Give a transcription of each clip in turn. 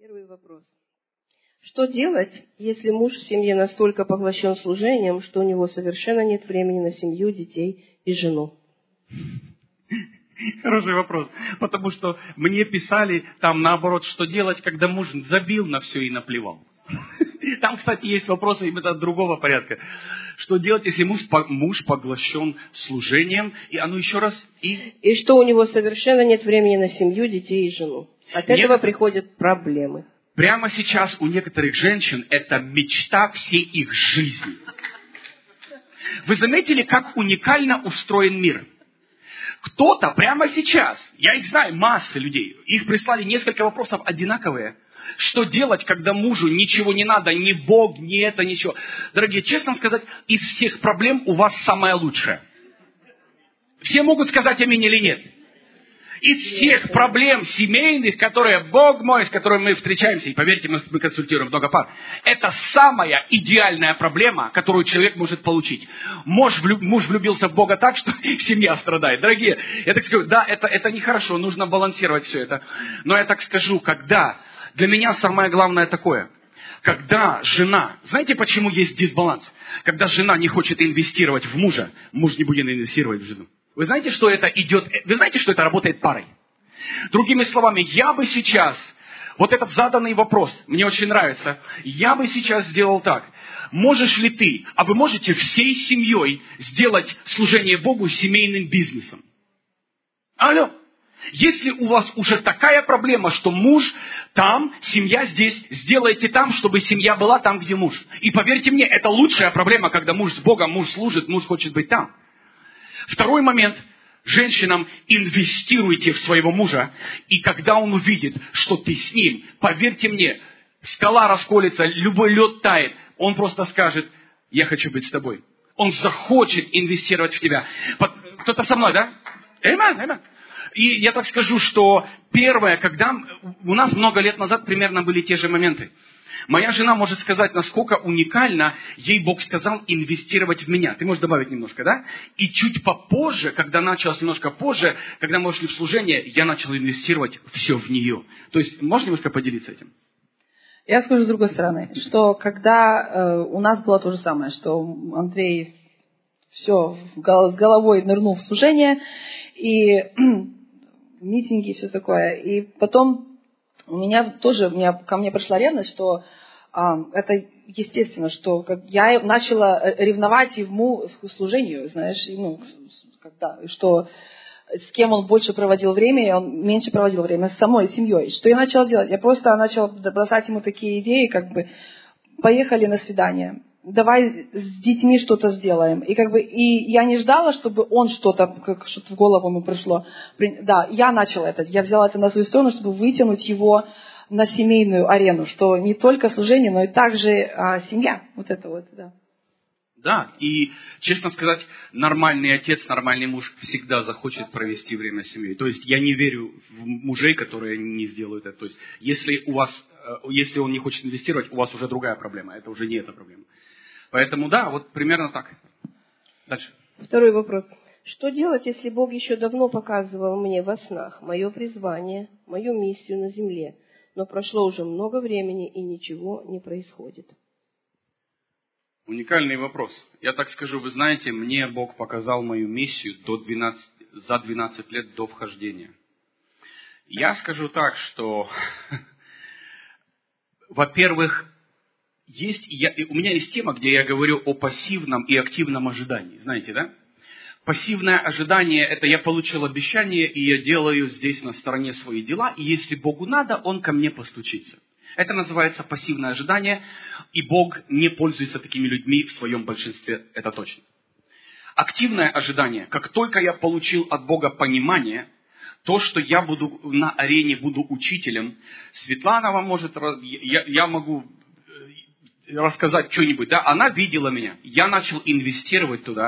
Первый вопрос. Что делать, если муж в семье настолько поглощен служением, что у него совершенно нет времени на семью, детей и жену? Хороший вопрос. Потому что мне писали там наоборот, что делать, когда муж забил на все и наплевал. Там, кстати, есть вопросы именно другого порядка. Что делать, если муж поглощен служением, и оно еще раз... И что у него совершенно нет времени на семью, детей и жену. От этого приходят проблемы. Прямо сейчас у некоторых женщин это мечта всей их жизни. Вы заметили, как уникально устроен мир? Кто-то прямо сейчас, я их знаю, массы людей, их прислали несколько вопросов одинаковые. Что делать, когда мужу ничего не надо, ни Бог, ни это, ничего. Дорогие, честно сказать, из всех проблем у вас самая лучшая. Все могут сказать аминь или нет? Из всех проблем семейных, которые, Бог мой, с которыми мы встречаемся, и поверьте, мы консультируем много пар, это самая идеальная проблема, которую человек может получить. Муж влюбился в Бога так, что семья страдает. Дорогие, я так скажу, да, это нехорошо, нужно балансировать все это. Но я так скажу, когда, для меня самое главное такое, когда жена, знаете, почему есть дисбаланс? Когда жена не хочет инвестировать в мужа, муж не будет инвестировать в жену. Вы знаете, что это идет, вы знаете, что это работает парой? Другими словами, я бы сейчас, вот этот заданный вопрос, мне очень нравится, я бы сейчас сделал так. Можешь ли ты, а вы можете всей семьей сделать служение Богу семейным бизнесом? Алло. Если у вас уже такая проблема, что муж там, семья здесь, сделайте там, чтобы семья была там, где муж. И поверьте мне, это лучшая проблема, когда муж с Богом, муж служит, муж хочет быть там. Второй момент. Женщинам инвестируйте в своего мужа, и когда он увидит, что ты с ним, поверьте мне, скала расколется, любой лед тает, он просто скажет, я хочу быть с тобой. Он захочет инвестировать в тебя. Кто-то со мной, да? Аминь. И я так скажу, что первое, когда у нас много лет назад примерно были те же моменты. Моя жена может сказать, насколько уникально ей Бог сказал инвестировать в меня. Ты можешь добавить немножко, да? И чуть попозже, когда началось немножко позже, когда мы ушли в служение, я начал инвестировать все в нее. То есть, можешь немножко поделиться этим? Я скажу с другой стороны, что когда у нас было то же самое, что Андрей все с головой нырнул в служение, и митинги, и все такое. И потом ко мне пришла ревность, что это естественно, что я начала ревновать ему к служению, знаешь, что с кем он больше проводил время, и он меньше проводил время с самой семьей. Что я начала делать? Я просто начала бросать ему такие идеи, поехали на свидание, давай с детьми что-то сделаем. И я не ждала, чтобы он что-то в голову ему пришло. Да, я начала это. Я взяла это на свою сторону, чтобы вытянуть его на семейную арену, что не только служение, но и также семья. Вот это вот, да. Да, и, честно сказать, нормальный отец, нормальный муж всегда захочет провести время с семьей. То есть, я не верю в мужей, которые не сделают это. То есть, если он не хочет инвестировать, у вас уже другая проблема. Это уже не эта проблема. Поэтому, да, вот примерно так. Дальше. Второй вопрос. Что делать, если Бог еще давно показывал мне во снах мое призвание, мою миссию на земле, но прошло уже много времени и ничего не происходит? Уникальный вопрос. Я так скажу, вы знаете, мне Бог показал мою миссию за 12 лет до вхождения. Я скажу так, что, во-первых, у меня есть тема, где я говорю о пассивном и активном ожидании. Знаете, да? Пассивное ожидание – это я получил обещание, и я делаю здесь на стороне свои дела, и если Богу надо, Он ко мне постучится. Это называется пассивное ожидание, и Бог не пользуется такими людьми в своем большинстве, это точно. Активное ожидание. Как только я получил от Бога понимание, то, что я буду на арене, буду учителем, Светлана вам может, я могу рассказать что-нибудь, да, она видела меня, я начал инвестировать туда,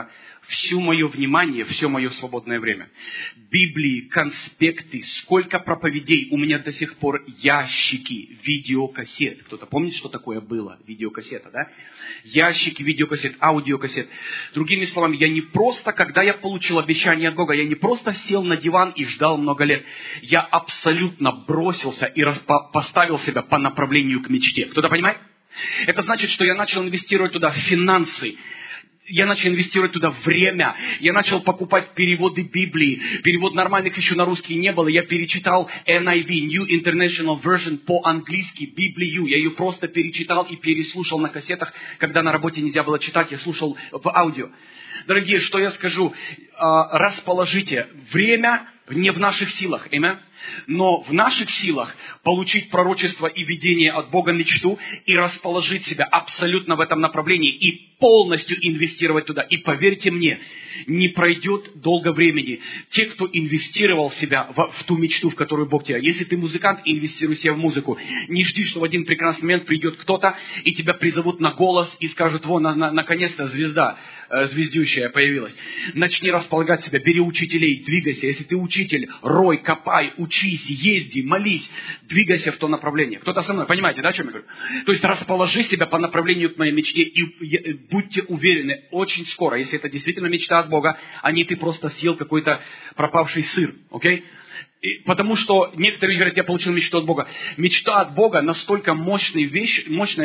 все мое внимание, все мое свободное время. Библии, конспекты, сколько проповедей. У меня до сих пор ящики видеокассет. Кто-то помнит, что такое было? Видеокассета, да? Ящики видеокассет, аудиокассет. Другими словами, я не просто, когда я получил обещание от Бога, я не просто сел на диван и ждал много лет. Я абсолютно бросился и поставил себя по направлению к мечте. Кто-то понимает? Это значит, что я начал инвестировать туда финансы. Я начал инвестировать туда время. Я начал покупать переводы Библии. Перевод нормальных еще на русский не было. Я перечитал NIV, New International Version, по-английски, Библию. Я ее просто перечитал и переслушал на кассетах. Когда на работе нельзя было читать, я слушал в аудио. Дорогие, что я скажу? Расположите. Время не в наших силах. Аминь. Но в наших силах получить пророчество и видение от Бога, мечту, и расположить себя абсолютно в этом направлении, и полностью инвестировать туда. И поверьте мне, не пройдет долго времени. Те, кто инвестировал себя в ту мечту, в которую Бог тебя. Если ты музыкант, инвестируй себя в музыку. Не жди, что в один прекрасный момент придет кто-то, и тебя призовут на голос, и скажут: вон, наконец-то звезда звездющая появилась. Начни располагать себя, бери учителей, двигайся. Если ты учитель, рой, копай, учись, езди, молись, двигайся в то направление. Кто-то со мной, понимаете, да, о чем я говорю? То есть расположи себя по направлению к моей мечте и будьте уверены, очень скоро, если это действительно мечта от Бога, а не ты просто съел какой-то пропавший сыр, окей? Потому что некоторые говорят: я получил мечту от Бога. Мечта от Бога настолько мощная вещь,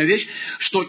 что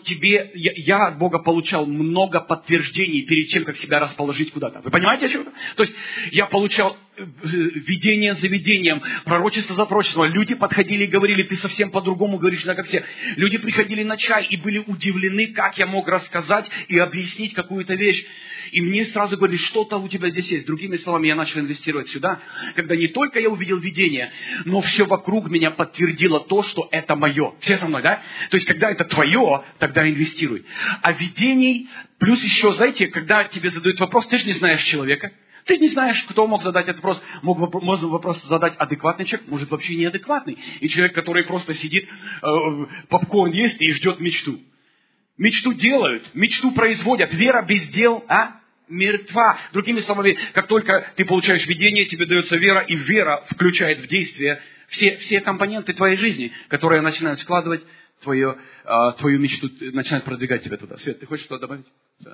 я от Бога получал много подтверждений перед тем, как себя расположить куда-то. Вы понимаете, о чем это? То есть я получал видение за видением, пророчество за пророчеством. Люди подходили и говорили: ты совсем по-другому говоришь, как все. Люди приходили на чай и были удивлены, как я мог рассказать и объяснить какую-то вещь. И мне сразу говорили: что-то у тебя здесь есть. Другими словами, я начал инвестировать сюда, когда не только я увидел видение, но все вокруг меня подтвердило то, что это мое. Все со мной, да? То есть, когда это твое, тогда инвестируй. А видений, плюс еще, знаете, когда тебе задают вопрос, ты же не знаешь человека. Ты не знаешь, кто мог задать этот вопрос. Можно вопрос задать адекватный человек, может вообще неадекватный. И человек, который просто сидит, попкорн ест и ждет мечту. Мечту делают, мечту производят. Вера без дел, мертва. Другими словами, как только ты получаешь видение, тебе дается вера, и вера включает в действие все компоненты твоей жизни, которые начинают складывать твою мечту, начинают продвигать тебя туда. Свет, ты хочешь что-то добавить? Да.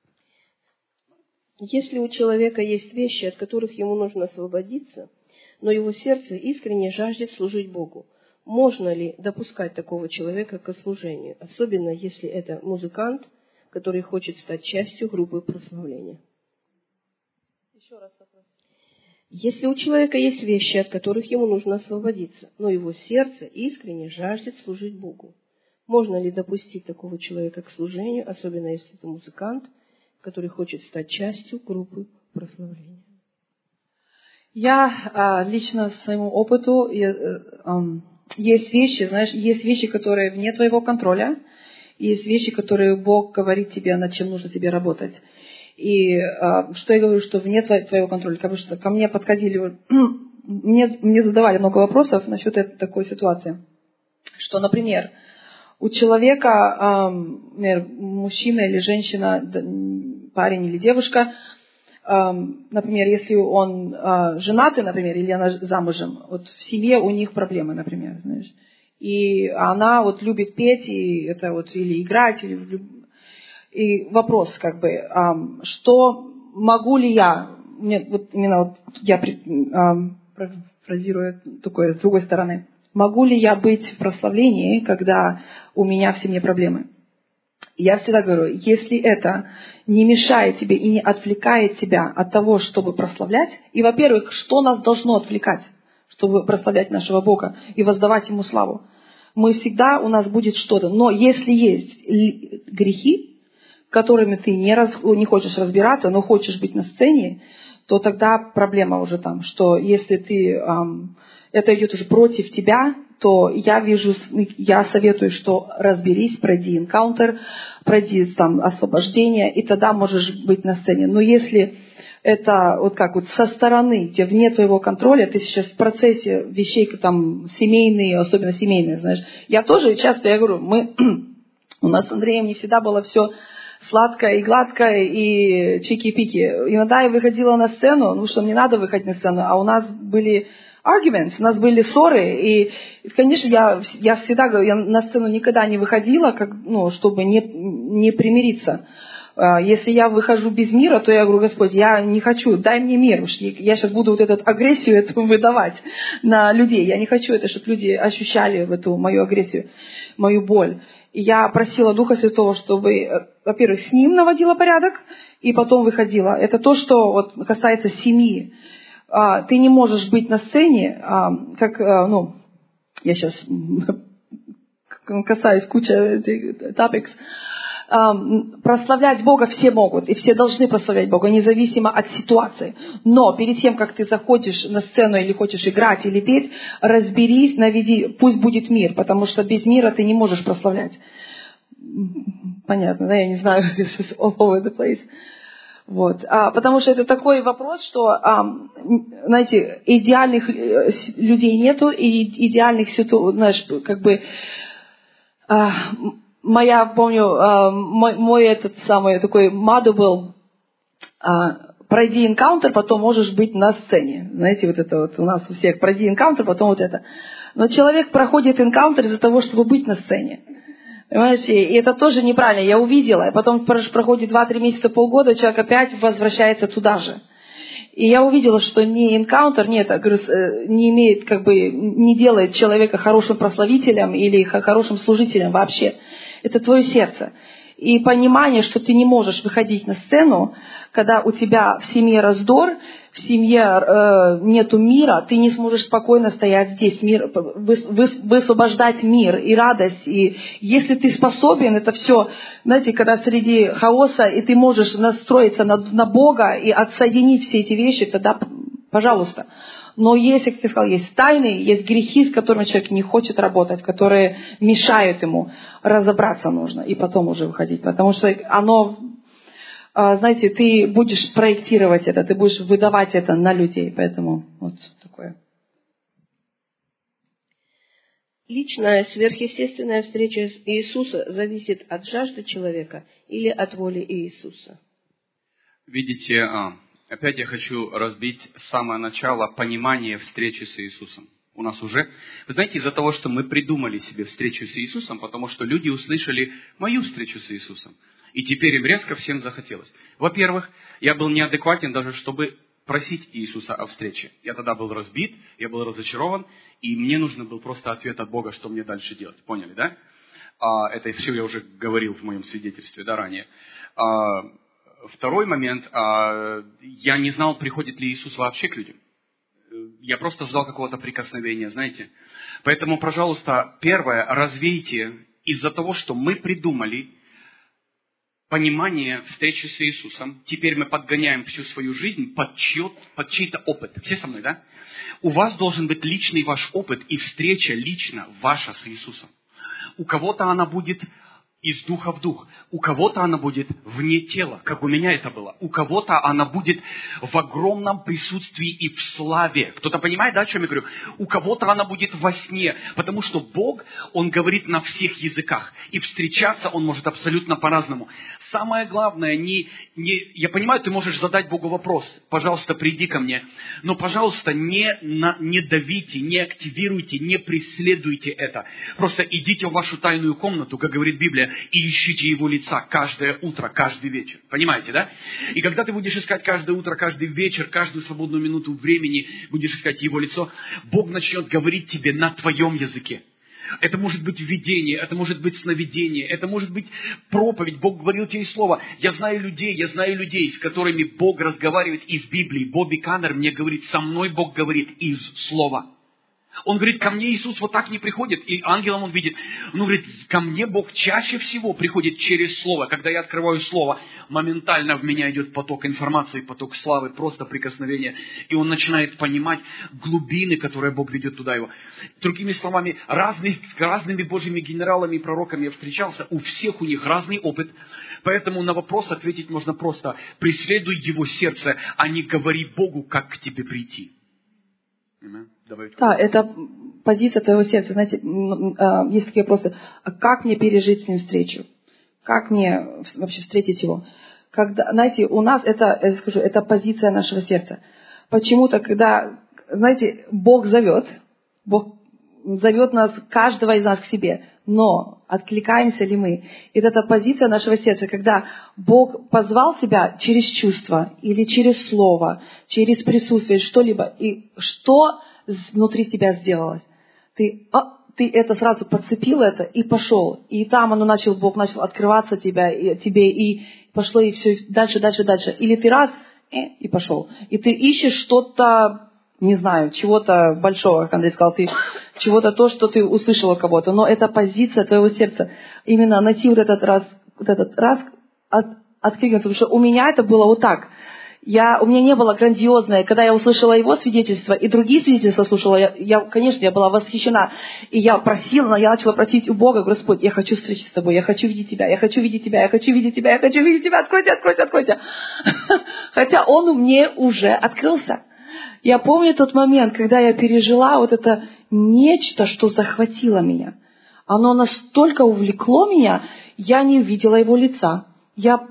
Если у человека есть вещи, от которых ему нужно освободиться, но его сердце искренне жаждет служить Богу, можно ли допускать такого человека к служению, особенно если это музыкант, который хочет стать частью группы прославления? Еще раз вопрос. Если у человека есть вещи, от которых ему нужно освободиться, но его сердце искренне жаждет служить Богу, можно ли допустить такого человека к служению, особенно если это музыкант, который хочет стать частью группы прославления? Я лично своему опыту, есть вещи, знаешь, есть вещи, которые вне твоего контроля, есть вещи, которые Бог говорит тебе, над чем нужно тебе работать. И что я говорю, что вне твоего контроля, потому что ко мне подходили, мне задавали много вопросов насчет такой ситуации, что, например, у человека, например, мужчина или женщина, парень или девушка, например, если он женатый, например, или она замужем, вот в семье у них проблемы, например, знаешь, и она вот любит петь, и это вот или играть, и вопрос как бы, что могу ли я, вот именно вот я фразирую такое с другой стороны, могу ли я быть в прославлении, когда у меня в семье проблемы? Я всегда говорю, если это не мешает тебе и не отвлекает тебя от того, чтобы прославлять, и, во-первых, что нас должно отвлекать, чтобы прославлять нашего Бога и воздавать Ему славу? У нас будет что-то. Но если есть грехи, которыми ты не хочешь разбираться, но хочешь быть на сцене, то тогда проблема уже там, что если это идет уже против тебя, то я советую, что разберись, пройди энкаунтер, пройди там освобождение, и тогда можешь быть на сцене. Но если это вот как вот со стороны, где вне твоего контроля, ты сейчас в процессе вещей там семейные, особенно семейные, знаешь. Я тоже часто, я говорю, у нас с Андреем не всегда было все сладкое и гладкое, и чики-пики. Иногда я выходила на сцену, ну что, мне надо выходить на сцену, а у нас были arguments, у нас были ссоры, и, конечно, я всегда говорю, я на сцену никогда не выходила, чтобы не примириться. Если я выхожу без мира, то я говорю: Господь, я не хочу, дай мне мир. Я сейчас буду вот эту агрессию эту выдавать на людей. Я не хочу это, чтобы люди ощущали эту мою агрессию, мою боль. И я просила Духа Святого, чтобы, во-первых, с Ним наводила порядок, и потом выходила. Это то, что вот касается семьи. Ты не можешь быть на сцене, я сейчас касаюсь кучи topics. Прославлять Бога все могут, и все должны прославлять Бога, независимо от ситуации. Но перед тем, как ты заходишь на сцену или хочешь играть или петь, разберись, наведи, пусть будет мир, потому что без мира ты не можешь прославлять. Понятно, да? Я не знаю, it's all over the place. Вот. Потому что это такой вопрос, что, знаете, идеальных людей нету, и идеальных ситуаций, знаешь, помню, мой этот самый такой мадо был: пройди энкаунтер, потом можешь быть на сцене. Знаете, вот это вот у нас у всех: пройди энкаунтер, потом вот это. Но человек проходит энкаунтер из-за того, чтобы быть на сцене. Понимаете, и это тоже неправильно. Я увидела, и потом проходит 2-3 месяца, полгода, человек опять возвращается туда же. И я увидела, что не энкаунтер, не имеет, не делает человека хорошим прославителем или хорошим служителем вообще. Это твое сердце. И понимание, что ты не можешь выходить на сцену, когда у тебя в семье раздор, в семье нету мира, ты не сможешь спокойно стоять здесь, высвобождать мир и радость. И если ты способен, это все, знаете, когда среди хаоса, и ты можешь настроиться на Бога и отсоединить все эти вещи, тогда, пожалуйста. Но есть, как ты сказал, есть тайны, есть грехи, с которыми человек не хочет работать, которые мешают ему. Разобраться нужно и потом уже выходить. Потому что оно, знаете, ты будешь проектировать это, ты будешь выдавать это на людей. Поэтому вот такое. Личная сверхъестественная встреча с Иисусом зависит от жажды человека или от воли Иисуса? Видите, опять я хочу разбить самое начало понимания встречи с Иисусом. У нас уже, вы знаете, из-за того, что мы придумали себе встречу с Иисусом, потому что люди услышали мою встречу с Иисусом, и теперь им резко всем захотелось. Во-первых, я был неадекватен даже, чтобы просить Иисуса о встрече. Я тогда был разбит, я был разочарован, и мне нужен был просто ответ от Бога, что мне дальше делать. Поняли, да? Это все я уже говорил в моем свидетельстве, да, ранее. Второй момент, я не знал, приходит ли Иисус вообще к людям. Я просто ждал какого-то прикосновения, знаете. Поэтому, пожалуйста, первое, развейте из-за того, что мы придумали понимание встречи с Иисусом. Теперь мы подгоняем всю свою жизнь под чей-то опыт. Все со мной, да? У вас должен быть личный ваш опыт и встреча лично ваша с Иисусом. У кого-то она будет из духа в дух. У кого-то она будет вне тела, как у меня это было. У кого-то она будет в огромном присутствии и в славе. Кто-то понимает, да, о чем я говорю? У кого-то она будет во сне, потому что Бог, Он говорит на всех языках. И встречаться Он может абсолютно по-разному. Самое главное, я понимаю, ты можешь задать Богу вопрос. Пожалуйста, приди ко мне. Но, пожалуйста, не давите, не активируйте, не преследуйте это. Просто идите в вашу тайную комнату, как говорит Библия, и ищите Его лица каждое утро, каждый вечер. Понимаете, да? И когда ты будешь искать каждое утро, каждый вечер, каждую свободную минуту времени, будешь искать Его лицо, Бог начнет говорить тебе на твоем языке. Это может быть видение, это может быть сновидение, это может быть проповедь. Бог говорил тебе слово. Я знаю людей, с которыми Бог разговаривает из Библии. Бобби Каннер мне говорит, со мной Бог говорит из слова. Он говорит, ко мне Иисус вот так не приходит, и ангелом он видит. Он говорит, ко мне Бог чаще всего приходит через Слово. Когда я открываю Слово, моментально в меня идет поток информации, поток славы, просто прикосновения. И он начинает понимать глубины, которые Бог ведет туда его. Другими словами, с разными Божьими генералами и пророками я встречался, у всех у них разный опыт. Поэтому на вопрос ответить можно просто, преследуй его сердце, а не говори Богу, как к тебе прийти. Да, это позиция твоего сердца. Знаете, есть такие вопросы. А как мне пережить с ним встречу? как мне вообще встретить его? Когда, знаете, у нас это позиция нашего сердца. Почему-то, когда, знаете, Бог зовет нас, каждого из нас к себе, но откликаемся ли мы? И это позиция нашего сердца, когда Бог позвал тебя через чувство или через слово, через присутствие, что-либо, и что внутри тебя сделалось? Ты это сразу подцепил это и пошел. И там Бог начал открываться тебе, и пошло, и все, дальше. Или ты раз, и пошел. И ты ищешь что-то, не знаю, чего-то большого, как Андрей сказал, чего-то то, что ты услышал от кого-то. Но это позиция твоего сердца. Именно найти вот этот раз откликнуться. Потому что у меня это было вот так. У меня не было грандиозное, когда я услышала его свидетельство и другие свидетельства слушала, конечно, я была восхищена. И я начала просить у Бога: Господь, я хочу встречи с тобой, я хочу видеть тебя, я хочу видеть тебя, я хочу видеть тебя, я хочу видеть тебя, откройте. Хотя он мне уже открылся. Я помню тот момент, когда я пережила вот это нечто, что захватило меня. Оно настолько увлекло меня, я не увидела его лица. Я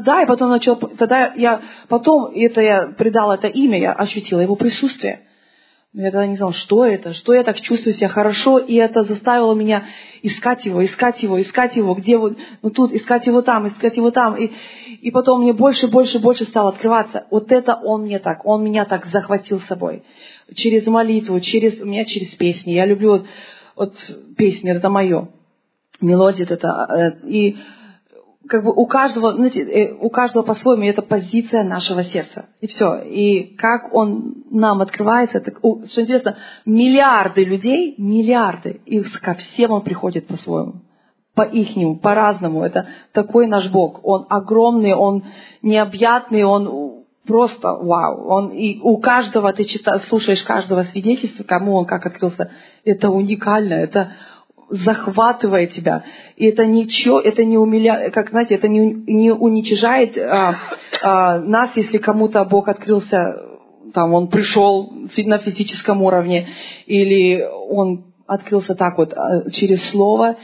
придала это имя, я ощутила его присутствие. Но я тогда не знала, что я так чувствую себя хорошо, и это заставило меня искать его, где вот, тут, искать его там. И потом мне больше стало открываться. Вот это он меня так захватил собой. Через молитву, через песни. Я люблю песни, это мое. Мелодия это. И как бы у каждого по-своему, это позиция нашего сердца. И все. И как он нам открывается, что интересно, миллиарды людей, и ко всем он приходит по-своему. По-ихнему, по-разному. Это такой наш Бог. Он огромный, он необъятный, он просто вау. И у каждого, ты слушаешь каждого свидетельства, кому он как открылся. Это уникально, это захватывает тебя. И это ничего, это не умиляет, как знаете, это не уничижает нас, если кому-то Бог открылся, там он пришел на физическом уровне, или он открылся так вот через слово,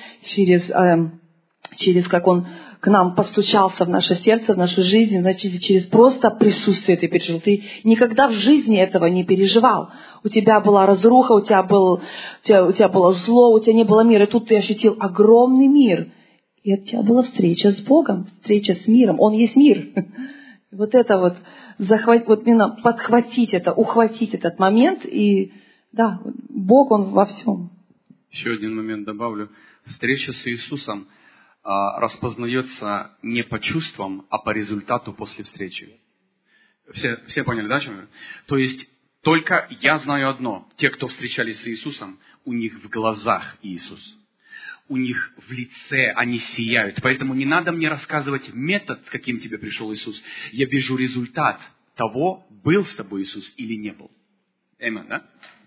через как он к нам постучался в наше сердце, в нашу жизнь, значит, через просто присутствие ты пережил. Ты никогда в жизни этого не переживал. У тебя была разруха, у тебя было зло, у тебя не было мира. И тут ты ощутил огромный мир. И от тебя была встреча с Богом, встреча с миром. Он есть мир. Вот это именно подхватить это, ухватить этот момент. И да, Бог, Он во всем. Еще один момент добавлю. Встреча с Иисусом распознается не по чувствам, а по результату после встречи. Все поняли, да, чем я? То есть, только я знаю одно. Те, кто встречались с Иисусом, у них в глазах Иисус. У них в лице они сияют. Поэтому не надо мне рассказывать метод, каким тебе пришел Иисус. Я вижу результат того, был с тобой Иисус или не был. Аминь, да?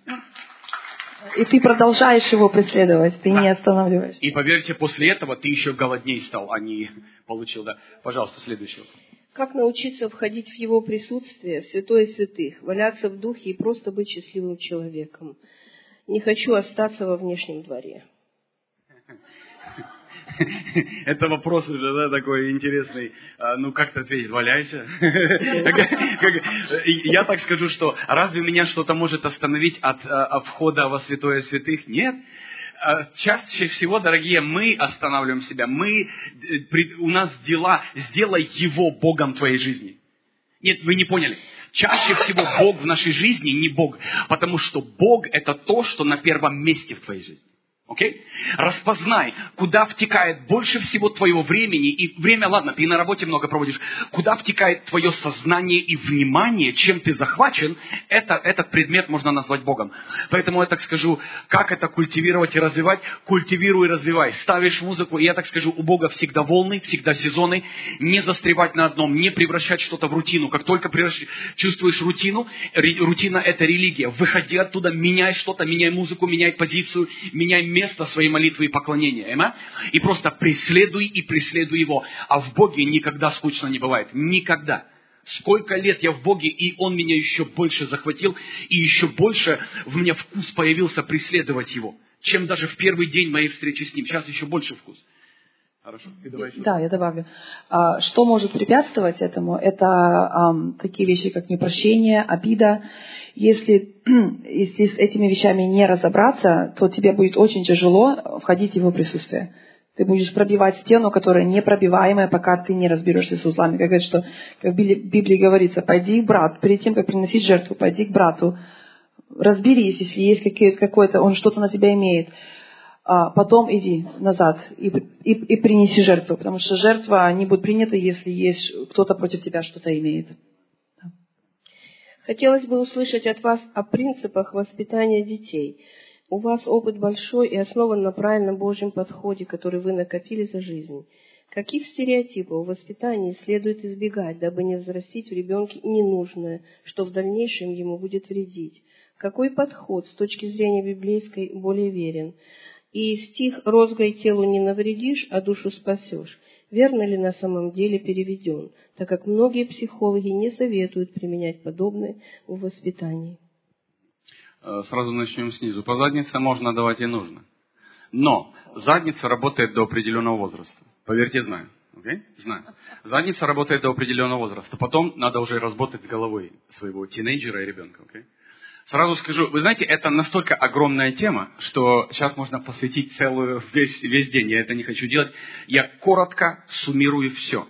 И ты продолжаешь его преследовать, ты не останавливаешься. И поверьте, после этого ты еще голодней стал, а не получил, да. Пожалуйста, следующий вопрос. Как научиться входить в его присутствие, в святое святых, валяться в духе и просто быть счастливым человеком? Не хочу остаться во внешнем дворе. Это вопрос уже, да, такой интересный. Ну, как-то ответить, валяйся. Я так скажу, что разве меня что-то может остановить от входа во святое святых? Нет. Чаще всего, дорогие, мы останавливаем себя. У нас дела, сделай его Богом твоей жизни. Нет, вы не поняли. Чаще всего Бог в нашей жизни не Бог. Потому что Бог это то, что на первом месте в твоей жизни. Окей? Распознай, куда втекает больше всего твоего времени, и время, ладно, ты на работе много проводишь, куда втекает твое сознание и внимание, чем ты захвачен, этот предмет можно назвать Богом. Поэтому я так скажу, как это культивировать и развивать? Культивируй и развивай. Ставишь музыку, и я так скажу, у Бога всегда волны, всегда сезоны, не застревать на одном, не превращать что-то в рутину. Как только чувствуешь рутину, рутина это религия. Выходи оттуда, меняй что-то, меняй музыку, меняй позицию, меняй место своей молитвы и поклонения. И просто преследуй его. А в Боге никогда скучно не бывает. Никогда. Сколько лет я в Боге, и Он меня еще больше захватил, и еще больше в мне вкус появился преследовать Его, чем даже в первый день моей встречи с Ним. Сейчас еще больше вкус. Хорошо. И давай еще. Да, я добавлю. Что может препятствовать этому? Это такие вещи, как непрощение, обида. Если с этими вещами не разобраться, то тебе будет очень тяжело входить в его присутствие. Ты будешь пробивать стену, которая непробиваемая, пока ты не разберешься с узлами. Как говорится, что, как в Библии говорится, пойди к брату, перед тем, как приносить жертву, пойди к брату, разберись, если есть какой-то, он что-то на тебя имеет. Потом иди назад и принеси жертву, потому что жертва не будет принята, если есть кто-то против тебя что-то имеет. Хотелось бы услышать от вас о принципах воспитания детей. У вас опыт большой и основан на правильном Божьем подходе, который вы накопили за жизнь. Каких стереотипов в воспитании следует избегать, дабы не взрастить в ребенке ненужное, что в дальнейшем ему будет вредить? Какой подход с точки зрения библейской более верен? И стих «розгой телу не навредишь, а душу спасешь» верно ли на самом деле переведен, так как многие психологи не советуют применять подобное в воспитании? Сразу начнем снизу. По заднице можно давать и нужно. Но задница работает до определенного возраста. Поверьте, знаю. Okay? Знаю. Задница работает до определенного возраста. Потом надо уже работать с головой своего тинейджера и ребенка. Okay? Сразу скажу, вы знаете, это настолько огромная тема, что сейчас можно посвятить весь день. Я это не хочу делать. Я коротко суммирую все.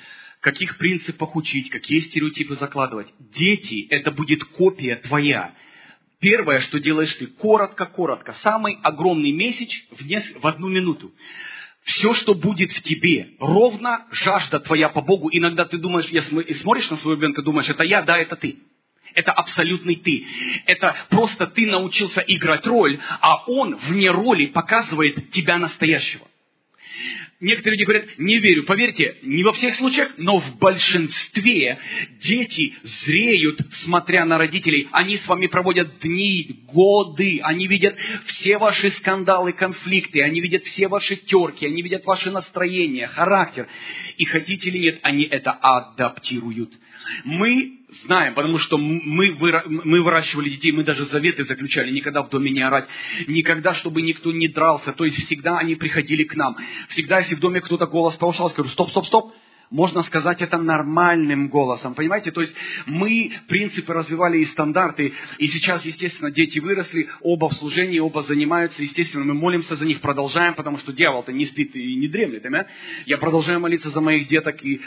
Каких принципах учить, какие стереотипы закладывать. Дети, это будет копия твоя. Первое, что делаешь ты, коротко. Самый огромный месседж в 1 минуту. Все, что будет в тебе, ровно жажда твоя по Богу. Иногда ты думаешь, и смотришь на своего ребенка, думаешь, это я, да, это ты. Это абсолютный ты. Это просто ты научился играть роль, а он вне роли показывает тебя настоящего. Некоторые люди говорят, не верю. Поверьте, не во всех случаях, но в большинстве дети зреют, смотря на родителей. Они с вами проводят дни, годы. Они видят все ваши скандалы, конфликты. Они видят все ваши терки. Они видят ваше настроение, характер. И хотите или нет, они это адаптируют. Мы знаем, потому что мы выращивали детей, мы даже заветы заключали, никогда в доме не орать, никогда, чтобы никто не дрался. То есть всегда они приходили к нам. Всегда, если в доме кто-то голос повышал, скажу, стоп. Можно сказать это нормальным голосом, понимаете? То есть мы принципы развивали и стандарты, и сейчас, естественно, дети выросли, оба в служении, оба занимаются, естественно, мы молимся за них, продолжаем, потому что дьявол-то не спит и не дремлет, понимаете? Я продолжаю молиться за моих деток и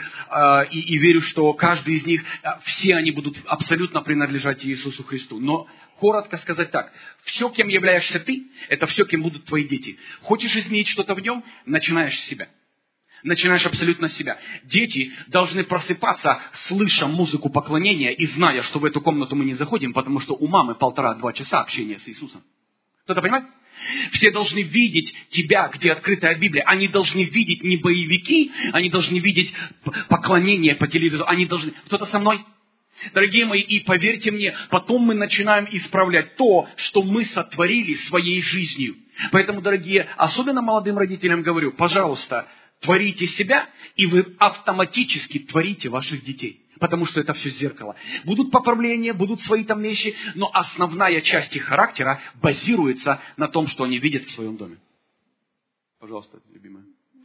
верю, что каждый из них, все они будут абсолютно принадлежать Иисусу Христу. Но коротко сказать так, все, кем являешься ты, это все, кем будут твои дети. Хочешь изменить что-то в нем, начинаешь с себя. Начинаешь абсолютно с себя. Дети должны просыпаться, слыша музыку поклонения и зная, что в эту комнату мы не заходим, потому что у мамы 1,5-2 часа общения с Иисусом. Кто-то понимает? Все должны видеть тебя, где открытая Библия. Они должны видеть не боевики, они должны видеть поклонение по телевизору. Они должны... Кто-то со мной? Дорогие мои, и поверьте мне, потом мы начинаем исправлять то, что мы сотворили своей жизнью. Поэтому, дорогие, особенно молодым родителям говорю, пожалуйста, творите себя, и вы автоматически творите ваших детей. Потому что это все зеркало. Будут поправления, будут свои там вещи, но основная часть их характера базируется на том, что они видят в своем доме. Пожалуйста, любимая.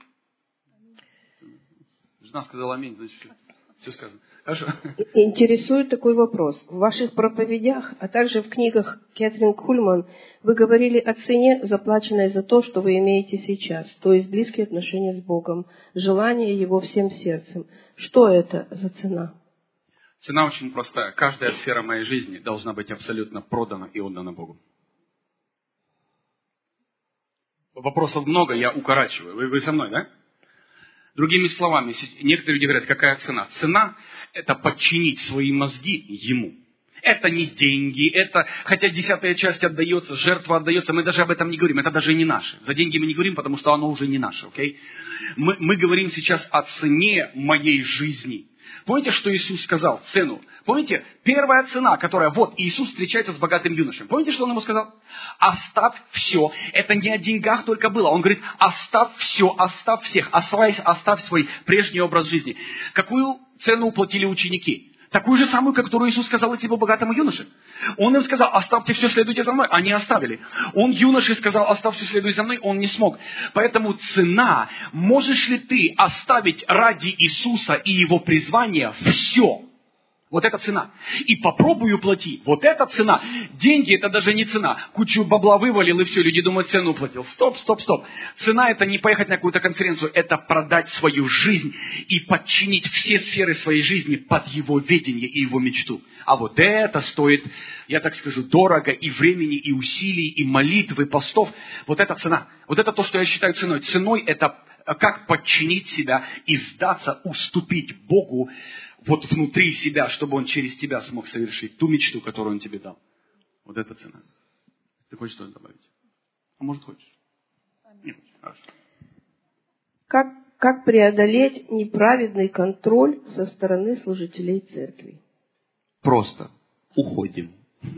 Жена сказала аминь, значит, все сказано. Хорошо. Интересует такой вопрос. В ваших проповедях, а также в книгах Кэтрин Кульман, вы говорили о цене, заплаченной за то, что вы имеете сейчас, то есть близкие отношения с Богом, желание Его всем сердцем. Что это за цена? Цена очень простая. Каждая сфера моей жизни должна быть абсолютно продана и отдана Богу. Вопросов много, я укорачиваю. Вы со мной, да? Другими словами, некоторые люди говорят, какая цена? Цена – это подчинить свои мозги Ему. Это не деньги, это, хотя 10-я часть отдается, жертва отдается, мы даже об этом не говорим, это даже не наше. За деньги мы не говорим, потому что оно уже не наше, окей? Мы говорим сейчас о цене моей жизни. Помните, что Иисус сказал? Цену. Помните? Первая цена, которая... Вот, Иисус встречается с богатым юношей. Помните, что Он ему сказал? Оставь все. Это не о деньгах только было. Он говорит, оставь все, оставь всех. Оставь свой прежний образ жизни. Какую цену уплатили ученики? Такую же самую, которую Иисус сказал этому богатому юноше. Он им сказал: оставьте все, следуйте за мной. Они оставили. Он юноше сказал: оставьте, следуй за мной. Он не смог. Поэтому цена: можешь ли ты оставить ради Иисуса и Его призвания все? Вот это цена. И попробуй уплати. Вот это цена. Деньги — это даже не цена. Кучу бабла вывалил, и все, люди думают, цену уплатил. Стоп. Цена — это не поехать на какую-то конференцию, это продать свою жизнь и подчинить все сферы своей жизни под Его видение и Его мечту. А вот это стоит, я так скажу, дорого и времени, и усилий, и молитв, и постов. Вот это цена. Вот это то, что я считаю ценой. Ценой — это как подчинить себя и сдаться, уступить Богу вот внутри себя, чтобы Он через тебя смог совершить ту мечту, которую Он тебе дал. Вот это цена. Ты хочешь что-то добавить? А может, хочешь? Нет, хорошо. Как преодолеть неправедный контроль со стороны служителей церкви? Просто уходим.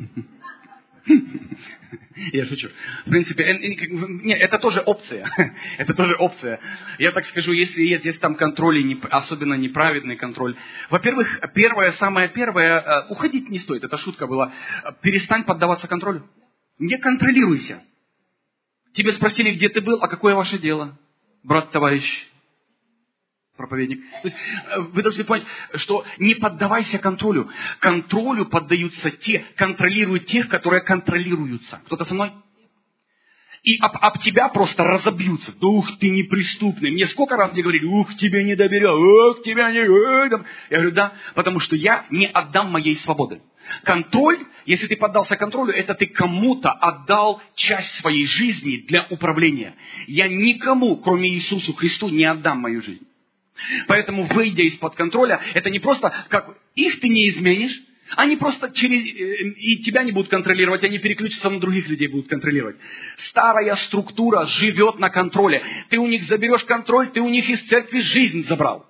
Я шучу. В принципе, это тоже опция. Это тоже опция. Я так скажу, если есть там контроль, особенно неправедный контроль. Во-первых, самое первое, уходить не стоит. Это шутка была. Перестань поддаваться контролю. Не контролируйся. Тебе спросили, где ты был, а какое ваше дело, брат-товарищ, проповедник. То есть вы должны понять, что не поддавайся контролю. Контролю поддаются контролируют тех, которые контролируются. Кто-то со мной? И об тебя просто разобьются. Да ух, ты неприступный. Мне сколько раз мне говорили: ух, тебе не доверяю, ух, тебя не... Я говорю: да, потому что я не отдам моей свободы. Контроль, если ты поддался контролю, это ты кому-то отдал часть своей жизни для управления. Я никому, кроме Иисусу Христу, не отдам мою жизнь. Поэтому, выйдя из-под контроля, это не просто, как их ты не изменишь, они просто и тебя не будут контролировать, они переключатся на других людей, будут контролировать. Старая структура живет на контроле. Ты у них заберешь контроль, ты у них из церкви жизнь забрал.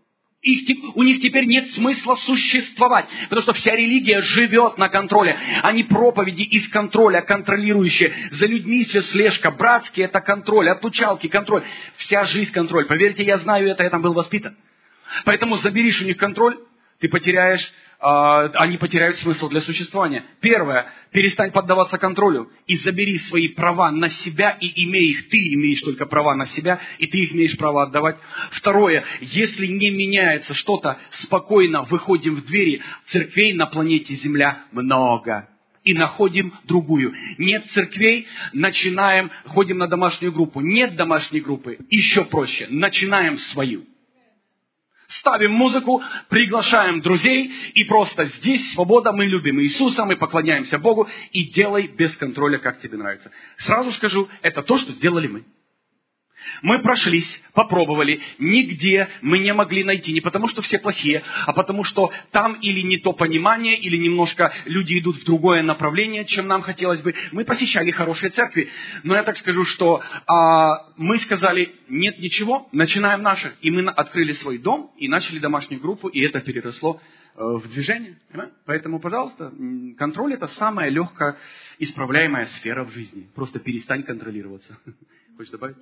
У них теперь нет смысла существовать, потому что вся религия живет на контроле. Они проповеди из контроля, контролирующие. За людьми все слежка, братские — это контроль, отучалки — контроль. Вся жизнь — контроль. Поверьте, я знаю это, я там был воспитан. Поэтому заберишь у них контроль, ты потеряешь, они потеряют смысл для существования. Первое: перестань поддаваться контролю и забери свои права на себя и имей их. Ты имеешь только права на себя, и ты их имеешь право отдавать. Второе: если не меняется что-то, спокойно выходим в двери. Церквей на планете Земля много. И находим другую. Нет церквей, ходим на домашнюю группу. Нет домашней группы, еще проще. Начинаем свою. Ставим музыку, приглашаем друзей, и просто здесь свобода, мы любим Иисуса, мы поклоняемся Богу, и делай без контроля, как тебе нравится. Сразу скажу, это то, что сделали мы. Мы прошлись, попробовали, нигде мы не могли найти, не потому что все плохие, а потому что там или не то понимание, или немножко люди идут в другое направление, чем нам хотелось бы. Мы посещали хорошие церкви, но я так скажу, что мы сказали: нет ничего, начинаем наше. И мы открыли свой дом и начали домашнюю группу, и это переросло в движение. Поэтому, пожалуйста, контроль — это самая легкая исправляемая сфера в жизни. Просто перестань контролироваться. Хочешь добавить?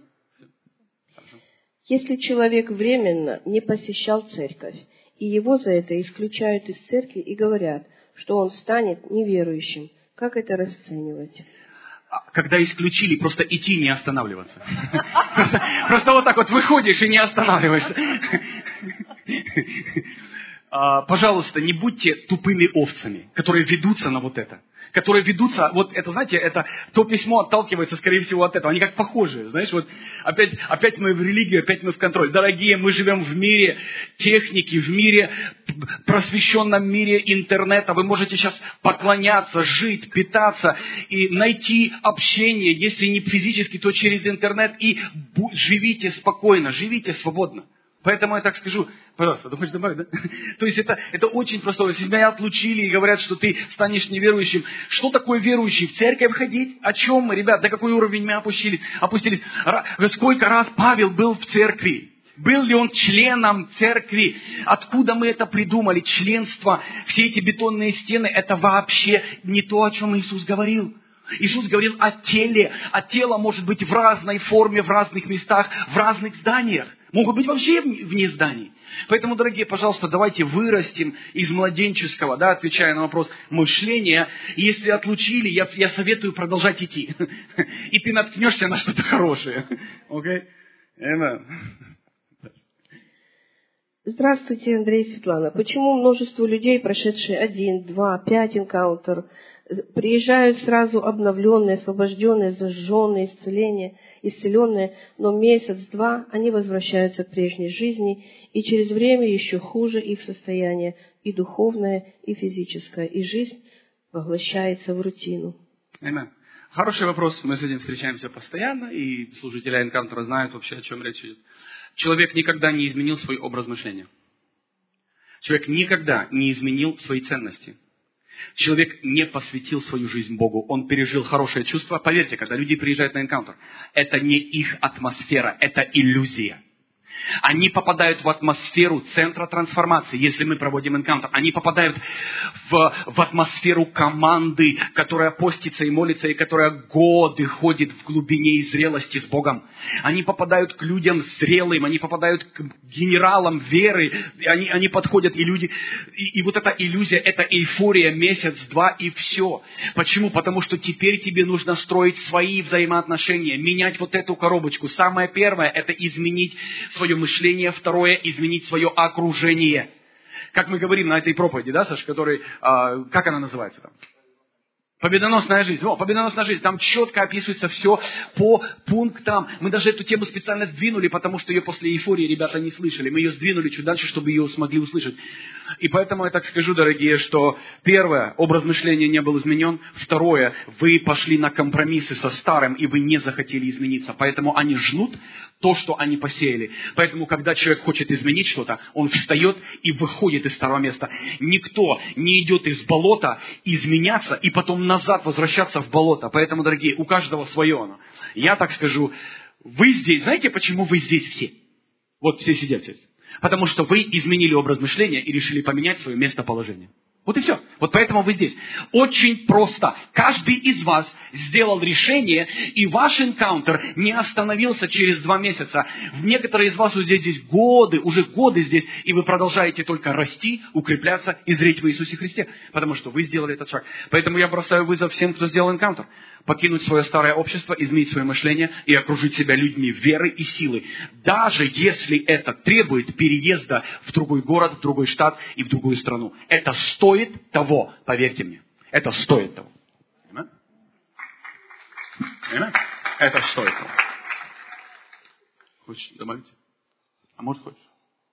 Если человек временно не посещал церковь, и его за это исключают из церкви и говорят, что он станет неверующим, как это расценивать? Когда исключили, просто идти, не останавливаться. Просто вот так вот выходишь и не останавливаешься. Пожалуйста, не будьте тупыми овцами, которые ведутся на вот это. Которые ведутся, вот это, знаете, это то письмо отталкивается, скорее всего, от этого. Они как похожие, знаешь, вот опять мы в религию, опять мы в контроль. Дорогие, мы живем в мире техники, в мире, просвещенном мире интернета. Вы можете сейчас поклоняться, жить, питаться и найти общение, если не физически, то через интернет. И живите спокойно, живите свободно. Поэтому я так скажу, пожалуйста, ты хочешь добавить, да? То есть это очень просто. Если меня отлучили и говорят, что ты станешь неверующим. Что такое верующий? В церковь ходить? О чем мы, ребят? До какой уровень мы опустились? Сколько раз Павел был в церкви? Был ли он членом церкви? Откуда мы это придумали? Членство, все эти бетонные стены, это вообще не то, о чем Иисус говорил. Иисус говорил о теле, а тело может быть в разной форме, в разных местах, в разных зданиях. Могут быть вообще вне зданий. Поэтому, дорогие, пожалуйста, давайте вырастем из младенческого, отвечая на вопрос, мышления. И если отлучили, я советую продолжать идти. И ты наткнешься на что-то хорошее. Окей? Amen. Здравствуйте, Андрей и Светлана. Почему множество людей, прошедшие 1, 2, 5 энкаунтер, приезжают сразу обновленные, освобожденные, зажженные, исцеленные, но месяц-два они возвращаются к прежней жизни, и через время еще хуже их состояние, и духовное, и физическое, и жизнь поглощается в рутину? Amen. Хороший вопрос. Мы с этим встречаемся постоянно, и служители энкаунтера знают вообще, о чем речь идет. Человек никогда не изменил свой образ мышления. Человек никогда не изменил свои ценности. Человек не посвятил свою жизнь Богу. Он пережил хорошее чувство. Поверьте, когда люди приезжают на энкаунтер, это не их атмосфера, это иллюзия. Они попадают в атмосферу центра трансформации, если мы проводим энкаунтер. Они попадают в атмосферу команды, которая постится и молится, и которая годы ходит в глубине и зрелости с Богом. Они попадают к людям зрелым, они попадают к генералам веры, они подходят, и люди... И вот эта иллюзия, эта эйфория, месяц-два, и все. Почему? Потому что теперь тебе нужно строить свои взаимоотношения, менять вот эту коробочку. Самое первое – это изменить свое мышление. Второе – изменить свое окружение. Как мы говорим на этой проповеди, да, Саш, который, как она называется там? Победоносная жизнь. Победоносная жизнь. Там четко описывается все по пунктам. Мы даже эту тему специально сдвинули, потому что ее после эйфории ребята не слышали. Мы ее сдвинули чуть дальше, чтобы ее смогли услышать. И поэтому я так скажу, дорогие, что первое, образ мышления не был изменен. Второе, вы пошли на компромиссы со старым, и вы не захотели измениться. Поэтому они жнут то, что они посеяли. Поэтому, когда человек хочет изменить что-то, он встает и выходит из старого места. Никто не идет из болота изменяться и потом назад возвращаться в болото. Поэтому, дорогие, у каждого свое оно. Я так скажу, вы здесь, знаете, почему вы здесь все? Вот все сидят здесь. Потому что вы изменили образ мышления и решили поменять свое местоположение. Вот и все. Вот поэтому вы здесь. Очень просто. Каждый из вас сделал решение, и ваш энкаунтер не остановился через 2 месяца. Некоторые из вас здесь годы, уже годы здесь, и вы продолжаете только расти, укрепляться и зреть в Иисусе Христе. Потому что вы сделали этот шаг. Поэтому я бросаю вызов всем, кто сделал энкаунтер. Покинуть свое старое общество, изменить свое мышление и окружить себя людьми веры и силы. Даже если это требует переезда в другой город, в другой штат и в другую страну. Это стоит того, поверьте мне. Это стоит того. Это стоит того. Хочешь добавить? А может, хочешь?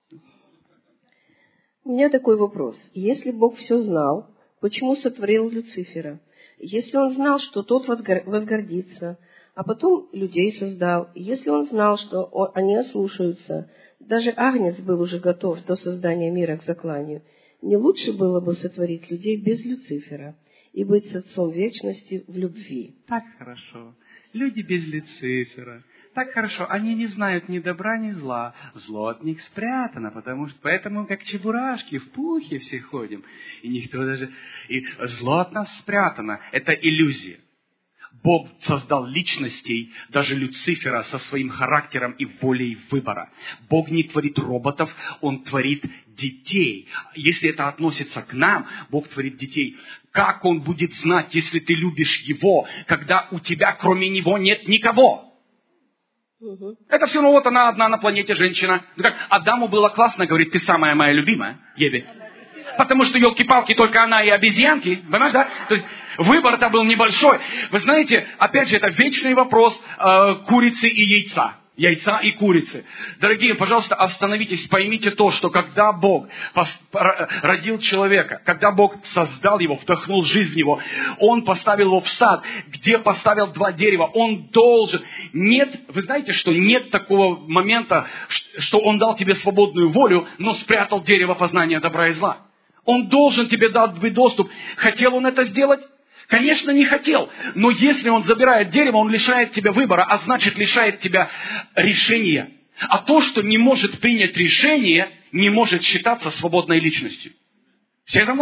У меня такой вопрос. Если Бог все знал, почему сотворил Люцифера? Если он знал, что тот возгордится, а потом людей создал, если он знал, что они ослушаются, даже Агнец был уже готов до создания мира к закланию, не лучше было бы сотворить людей без Люцифера и быть с Отцом Вечности в любви? Так хорошо. Люди без Люцифера. Так хорошо, они не знают ни добра, ни зла. Зло от них спрятано, поэтому как чебурашки в пухе все ходим. И никто даже... И зло от нас спрятано. Это иллюзия. Бог создал личностей, даже Люцифера, со своим характером и волей выбора. Бог не творит роботов, Он творит детей. Если это относится к нам, Бог творит детей. Как Он будет знать, если ты любишь Его, когда у тебя кроме Него нет никого? Это все, вот она одна на планете женщина. Ну как, Адаму было классно, говорит, ты самая моя любимая, Еве. Потому что, елки-палки, только она и обезьянки. Понимаешь, да? То есть выбор-то был небольшой. Вы знаете, опять же, это вечный вопрос курицы и яйца. Яйца и курицы. Дорогие, пожалуйста, остановитесь, поймите то, что когда Бог родил человека, когда Бог создал его, вдохнул жизнь в него, Он поставил его в сад, где поставил 2 дерева. Он должен... Нет, вы знаете, что нет такого момента, что Он дал тебе свободную волю, но спрятал дерево познания добра и зла. Он должен тебе дать доступ. Хотел Он это сделать? Конечно, не хотел. Но если Он забирает дерево, Он лишает тебя выбора, а значит, лишает тебя решения. А то, что не может принять решение, не может считаться свободной личностью. Все за мной?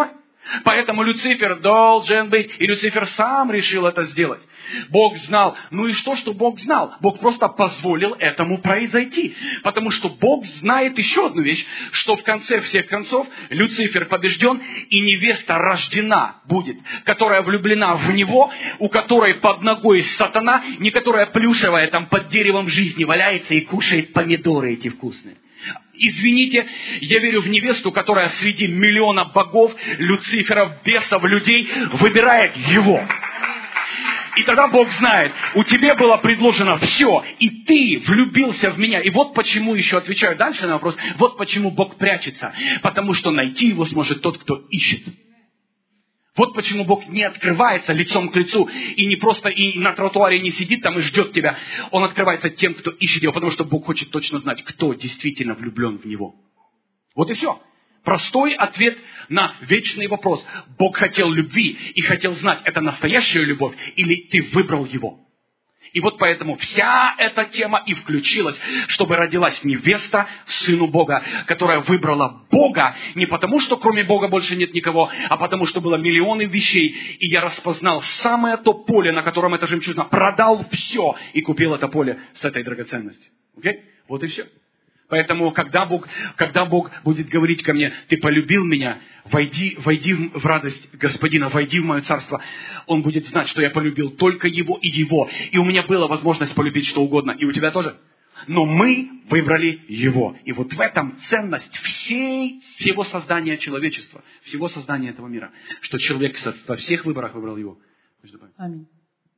Поэтому Люцифер должен быть, и Люцифер сам решил это сделать. Бог знал. Ну и что Бог знал? Бог просто позволил этому произойти. Потому что Бог знает еще одну вещь, что в конце всех концов Люцифер побежден, и невеста рождена будет, которая влюблена в него, у которой под ногой сатана, не которая плюшевая там под деревом жизни валяется и кушает помидоры эти вкусные. Извините, я верю в невесту, которая среди миллиона богов, Люциферов, бесов, людей выбирает его. И тогда Бог знает, у тебя было предложено все, и ты влюбился в меня. И вот почему, еще отвечаю дальше на вопрос, вот почему Бог прячется. Потому что найти его сможет тот, кто ищет. Вот почему Бог не открывается лицом к лицу и не просто и на тротуаре не сидит там и ждет тебя. Он открывается тем, кто ищет его, потому что Бог хочет точно знать, кто действительно влюблен в него. Вот и все. Простой ответ на вечный вопрос. Бог хотел любви и хотел знать, это настоящая любовь или ты выбрал его. И вот поэтому вся эта тема и включилась, чтобы родилась невеста сыну Бога, которая выбрала Бога не потому, что кроме Бога больше нет никого, а потому, что было миллионы вещей, и я распознал самое то поле, на котором эта жемчужина, продал все и купил это поле с этой драгоценностью. Окей? Вот и все. Поэтому, когда Бог будет говорить ко мне, ты полюбил меня, войди в радость Господина, войди в мое царство, Он будет знать, что я полюбил только Его и Его. И у меня была возможность полюбить что угодно, и у тебя тоже. Но мы выбрали Его. И вот в этом ценность всего создания человечества, всего создания этого мира, что человек во всех выборах выбрал Его. Аминь.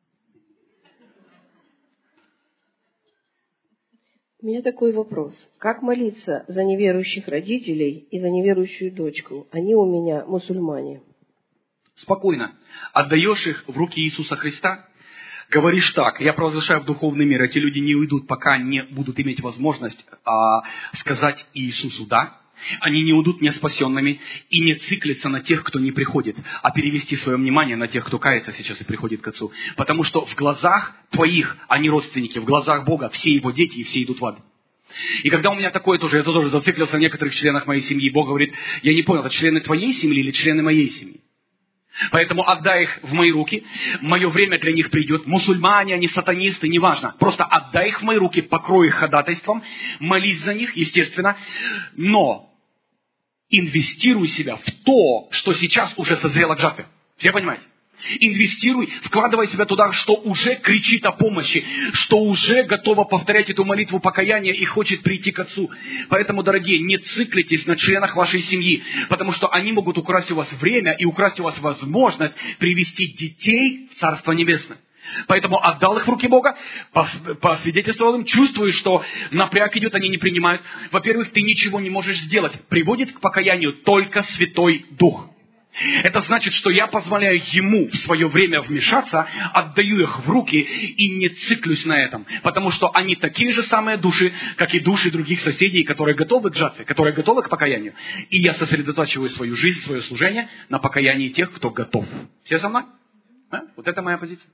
У меня такой вопрос. Как молиться за неверующих родителей и за неверующую дочку? Они у меня мусульмане. Спокойно. Отдаешь их в руки Иисуса Христа, говоришь так, я провозглашаю в духовный мир, эти люди не уйдут, пока не будут иметь возможность сказать Иисусу «да». Они не уйдут неспасенными и не циклятся на тех, кто не приходит, а перевести свое внимание на тех, кто кается сейчас и приходит к Отцу. Потому что в глазах твоих, они родственники, в глазах Бога все Его дети и все идут в ад. И когда у меня такое тоже, я тоже зациклился в некоторых членах моей семьи, Бог говорит, я не понял, это члены твоей семьи или члены моей семьи? Поэтому отдай их в мои руки, мое время для них придет. Мусульмане, они сатанисты, неважно. Просто отдай их в мои руки, покрой их ходатайством, молись за них, естественно. Но инвестируй себя в то, что сейчас уже созрело к жатве. Все понимаете? Инвестируй, вкладывай себя туда, что уже кричит о помощи, что уже готово повторять эту молитву покаяния и хочет прийти к Отцу. Поэтому, дорогие, не циклитесь на членах вашей семьи, потому что они могут украсть у вас время и украсть у вас возможность привести детей в Царство Небесное. Поэтому отдал их в руки Бога, посвидетельствовал им, чувствуешь, что напряг идет, они не принимают. Во-первых, ты ничего не можешь сделать. Приводит к покаянию только Святой Дух. Это значит, что я позволяю Ему в свое время вмешаться, отдаю их в руки и не циклюсь на этом. Потому что они такие же самые души, как и души других соседей, которые готовы к жатве, которые готовы к покаянию. И я сосредотачиваю свою жизнь, свое служение на покаянии тех, кто готов. Все со мной? Вот это моя позиция.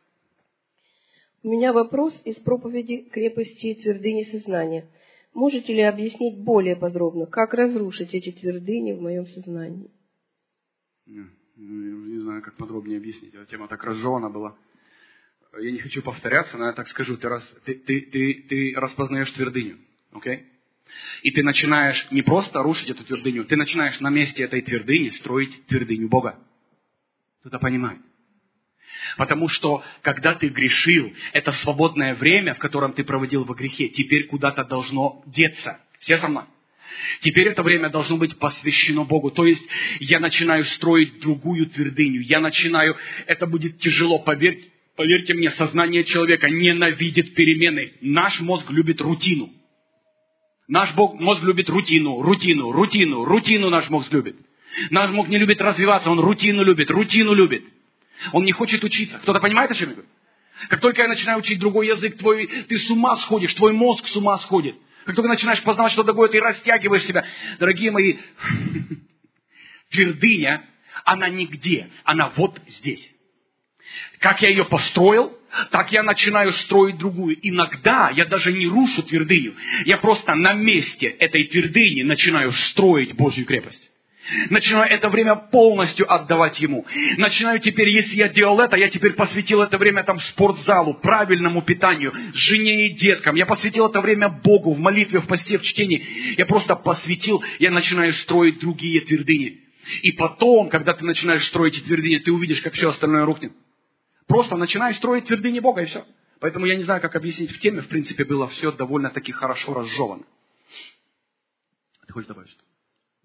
У меня вопрос из проповеди «Крепости и твердыни сознания». Можете ли объяснить более подробно, как разрушить эти твердыни в моем сознании? Я не знаю, как подробнее объяснить. Эта тема так разжевана была. Я не хочу повторяться, но я так скажу. Ты распознаешь твердыню. Okay? И ты начинаешь не просто рушить эту твердыню, ты начинаешь на месте этой твердыни строить твердыню Бога. Кто-то понимает? Потому что, когда ты грешил, это свободное время, в котором ты проводил во грехе, теперь куда-то должно деться. Все со мной? Теперь это время должно быть посвящено Богу. То есть, я начинаю строить другую твердыню. Это будет тяжело, поверьте мне, сознание человека ненавидит перемены. Наш мозг любит рутину. Наш мозг любит рутину наш мозг любит. Наш мозг не любит развиваться, он рутину любит. Он не хочет учиться. Кто-то понимает, о чем я говорю? Как только я начинаю учить другой язык, ты с ума сходишь, твой мозг с ума сходит. Как только начинаешь познавать что-то другое, ты растягиваешь себя. Дорогие мои, твердыня, она нигде, она вот здесь. Как я ее построил, так я начинаю строить другую. Иногда я даже не рушу твердыню. Я просто на месте этой твердыни начинаю строить Божью крепость. Начинаю это время полностью отдавать Ему. Начинаю теперь, если я делал это, я теперь посвятил это время там спортзалу, правильному питанию, жене и деткам. Я посвятил это время Богу в молитве, в посте, в чтении. Я просто посвятил, я начинаю строить другие твердыни. И потом, когда ты начинаешь строить эти твердыни, ты увидишь, как все остальное рухнет. Просто начинай строить твердыни Бога, и все. Поэтому я не знаю, как объяснить в теме. В принципе, было все довольно-таки хорошо разжевано. Ты хочешь добавить что-то?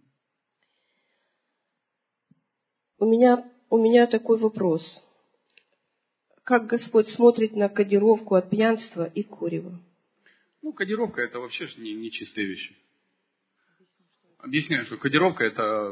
У меня такой вопрос. Как Господь смотрит на кодировку от пьянства и курева? Кодировка это вообще не чистые вещи. Объясняю, что кодировка это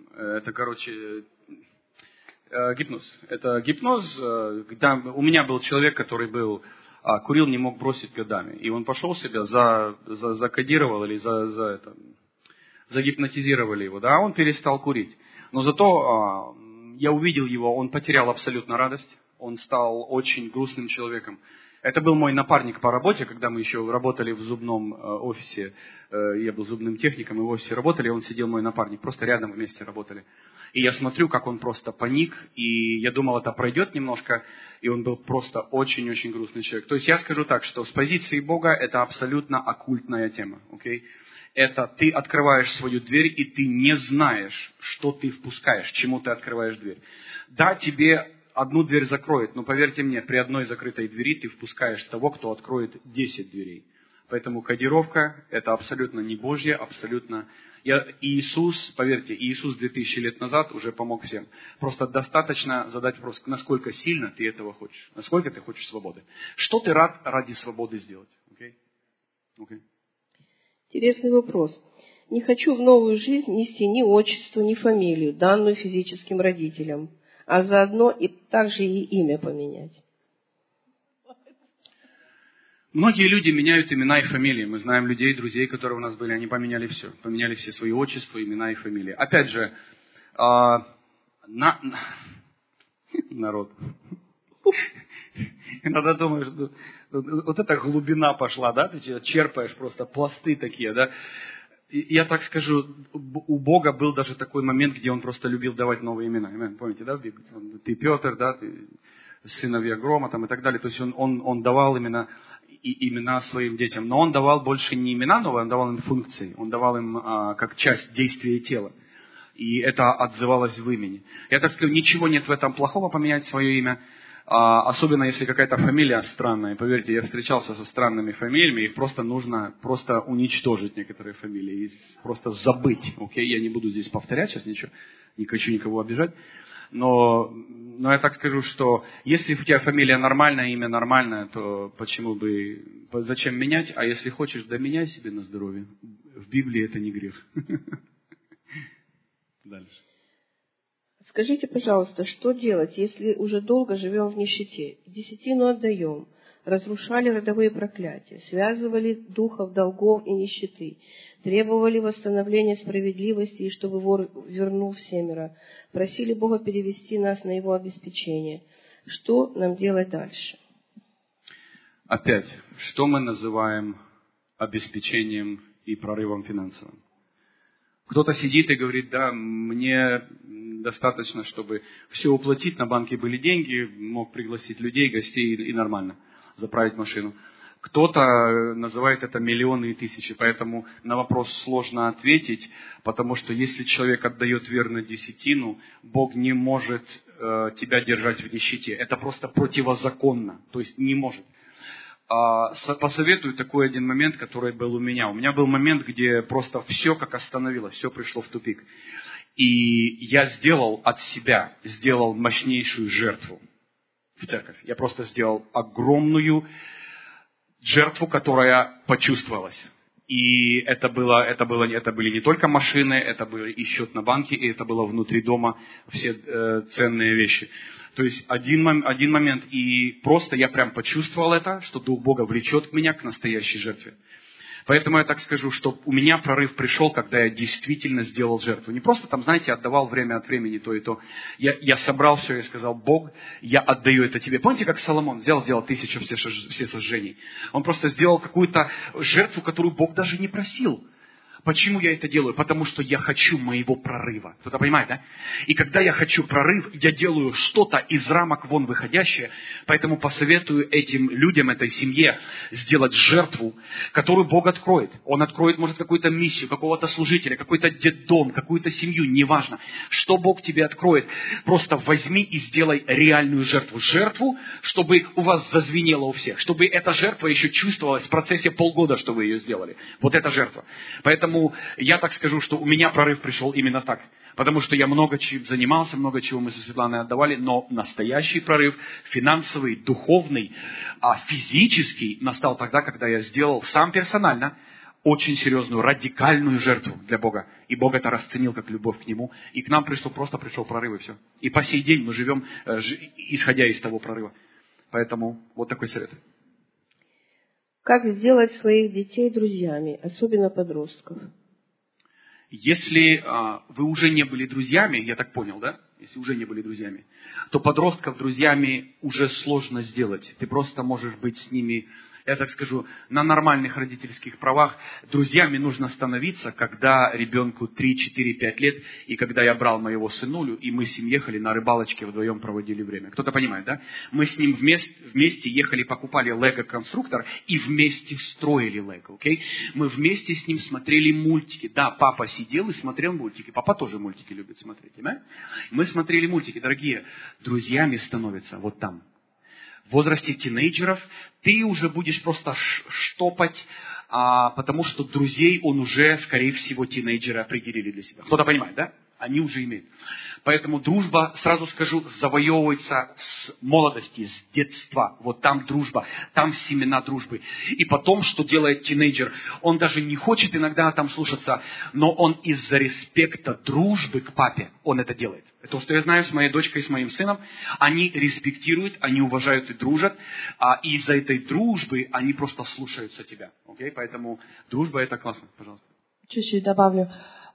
гипноз. Это гипноз, когда у меня был человек, который курил, не мог бросить годами. И он пошел себя, закодировал или загипнотизировали его, да, он перестал курить. Но зато я увидел его, он потерял абсолютно радость, он стал очень грустным человеком. Это был мой напарник по работе, когда мы еще работали в зубном офисе, я был зубным техником, и в офисе работали, он сидел мой напарник, просто рядом вместе работали. И я смотрю, как он просто паник, и я думал, это пройдет немножко, и он был просто очень-очень грустный человек. То есть я скажу так, что с позиции Бога это абсолютно оккультная тема, окей? Это ты открываешь свою дверь, и ты не знаешь, что ты впускаешь, чему ты открываешь дверь. Да, тебе одну дверь закроет, но поверьте мне, при одной закрытой двери ты впускаешь того, кто откроет 10 дверей. Поэтому кодировка это абсолютно не Божье, абсолютно... Иисус, поверьте, Иисус 2000 лет назад уже помог всем. Просто достаточно задать вопрос, насколько сильно ты этого хочешь, насколько ты хочешь свободы. Что ты рад ради свободы сделать? Okay? Интересный вопрос. Не хочу в новую жизнь нести ни отчество, ни фамилию, данную физическим родителям, а заодно и также и имя поменять. Многие люди меняют имена и фамилии. Мы знаем людей, друзей, которые у нас были, они поменяли все. Поменяли все свои отчества, имена и фамилии. Опять же, народ. Иногда думаешь, вот эта глубина пошла, да? Ты черпаешь просто пласты такие, да? Я так скажу, у Бога был даже такой момент, где Он просто любил давать новые имена. Помните, да, в Библии? Ты Петр, да, ты сыновья грома там, и так далее. То есть он давал имена своим детям. Но Он давал больше не имена новые, Он давал им функции. Он давал им как часть действия тела. И это отзывалось в имени. Я так скажу, ничего нет в этом плохого, поменять свое имя. Особенно, если какая-то фамилия странная. Поверьте, я встречался со странными фамилиями, их просто нужно уничтожить некоторые фамилии. И просто забыть. Окей? Я не буду здесь повторять сейчас ничего, не хочу никого обижать. Но я так скажу, что если у тебя фамилия нормальная, имя нормальное, то зачем менять? А если хочешь, да меняй себе на здоровье. В Библии это не грех. Дальше. Скажите, пожалуйста, что делать, если уже долго живем в нищете, десятину отдаем, разрушали родовые проклятия, связывали духов долгов и нищеты, требовали восстановления справедливости, и чтобы вор вернул всемиро, просили Бога перевести нас на Его обеспечение. Что нам делать дальше? Опять, что мы называем обеспечением и прорывом финансовым? Кто-то сидит и говорит, да, мне достаточно, чтобы все уплатить, на банке были деньги, мог пригласить людей, гостей и нормально заправить машину. Кто-то называет это миллионы и тысячи, поэтому на вопрос сложно ответить, потому что если человек отдает верно десятину, Бог не может тебя держать в нищете. Это просто противозаконно, то есть не может. Посоветую такой один момент, который был у меня. У меня был момент, где просто все как остановилось, все пришло в тупик. И я сделал мощнейшую жертву в церковь. Я просто сделал огромную жертву, которая почувствовалась. И это были не только машины, это был и счет на банке, и это было внутри дома все ценные вещи. То есть один момент, и просто я прям почувствовал это, что Дух Бога влечет меня к настоящей жертве. Поэтому я так скажу, что у меня прорыв пришел, когда я действительно сделал жертву. Не просто там, знаете, отдавал время от времени то и то. Я собрал все и сказал, Бог, я отдаю это тебе. Помните, как Соломон сделал 1000 все сожжений? Он просто сделал какую-то жертву, которую Бог даже не просил. Почему я это делаю? Потому что я хочу моего прорыва. Кто-то понимает, да? И когда я хочу прорыв, я делаю что-то из рамок вон выходящее. Поэтому посоветую этим людям, этой семье, сделать жертву, которую Бог откроет. Он откроет, может, какую-то миссию, какого-то служителя, какой-то детдом, какую-то семью, неважно. Что Бог тебе откроет, просто возьми и сделай реальную жертву. Жертву, чтобы у вас зазвенело у всех. Чтобы эта жертва еще чувствовалась в процессе полгода, что вы ее сделали. Вот эта жертва. Поэтому я так скажу, что у меня прорыв пришел именно так. Потому что я много чем занимался, много чего мы со Светланой отдавали, но настоящий прорыв, финансовый, духовный, физический, настал тогда, когда я сделал сам персонально очень серьезную, радикальную жертву для Бога. И Бог это расценил как любовь к Нему. И к нам пришел прорыв, и все. И по сей день мы живем, исходя из того прорыва. Поэтому вот такой совет. Как сделать своих детей друзьями, особенно подростков? Если вы уже не были друзьями, я так понял, да? Если уже не были друзьями, то подростков друзьями уже сложно сделать. Ты просто можешь быть с ними, я так скажу, на нормальных родительских правах. Друзьями нужно становиться, когда ребенку 3, 4, 5 лет, и когда я брал моего сынулю, и мы с ним ехали на рыбалочке, вдвоем проводили время. Кто-то понимает, да? Мы с ним вместе ехали, покупали лего-конструктор и вместе строили лего, окей? Мы вместе с ним смотрели мультики. Да, папа сидел и смотрел мультики. Папа тоже мультики любит смотреть, да? Мы смотрели мультики, дорогие. Друзьями становятся вот там. В возрасте тинейджеров ты уже будешь просто штопать, потому что друзей он уже, скорее всего, тинейджеры определили для себя. Кто-то понимает, да? Они уже имеют. Поэтому дружба, сразу скажу, завоевывается с молодости, с детства. Вот там дружба, там семена дружбы. И потом, что делает тинейджер? Он даже не хочет иногда там слушаться, но он из-за респекта дружбы к папе, он это делает. Это то, что я знаю с моей дочкой и с моим сыном. Они респектируют, они уважают и дружат. И из-за этой дружбы они просто слушаются тебя. Окей? Поэтому дружба это классно. Пожалуйста. Чуть-чуть добавлю.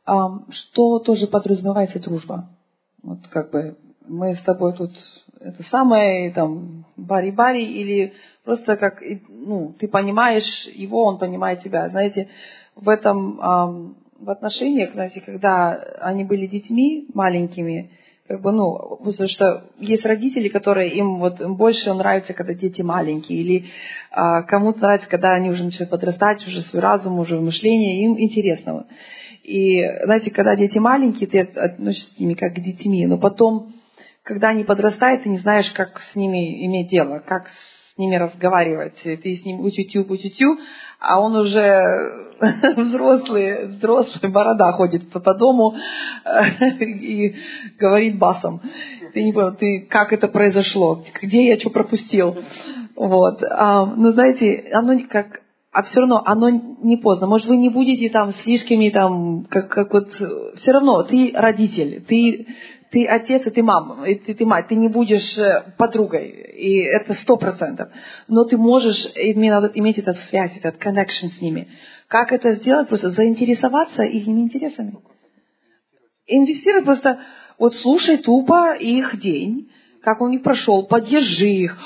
Что тоже подразумевается дружба? Вот как бы мы с тобой тут это самое, там, бари-бари, или просто как, ну, ты понимаешь его, он понимает тебя. Знаете, в этом, в отношениях, знаете, когда они были детьми маленькими, как бы, ну, потому что есть родители, которые им больше нравится, когда дети маленькие, или кому-то нравится, когда они уже начинают подрастать, уже свой разум, уже мышление, им интересно. И, знаете, когда дети маленькие, ты относишься с ними как к детьми, но потом, когда они подрастают, ты не знаешь, как с ними иметь дело, как с ними разговаривать. Ты с ним утю-тю, а он уже взрослый, борода ходит по дому и говорит басом. Ты не понял, как это произошло, где я что пропустил. Вот. Но знаете, оно как... А все равно оно не поздно. Может, вы не будете там слишком там, как вот... Все равно ты родитель, ты отец, и ты мама, и ты мать. Ты не будешь подругой, и это 100%. Но ты можешь иметь эту связь, этот connection с ними. Как это сделать? Просто заинтересоваться их интересами. Инвестировать просто... Вот слушай тупо их день, как он их прошел, поддержи их.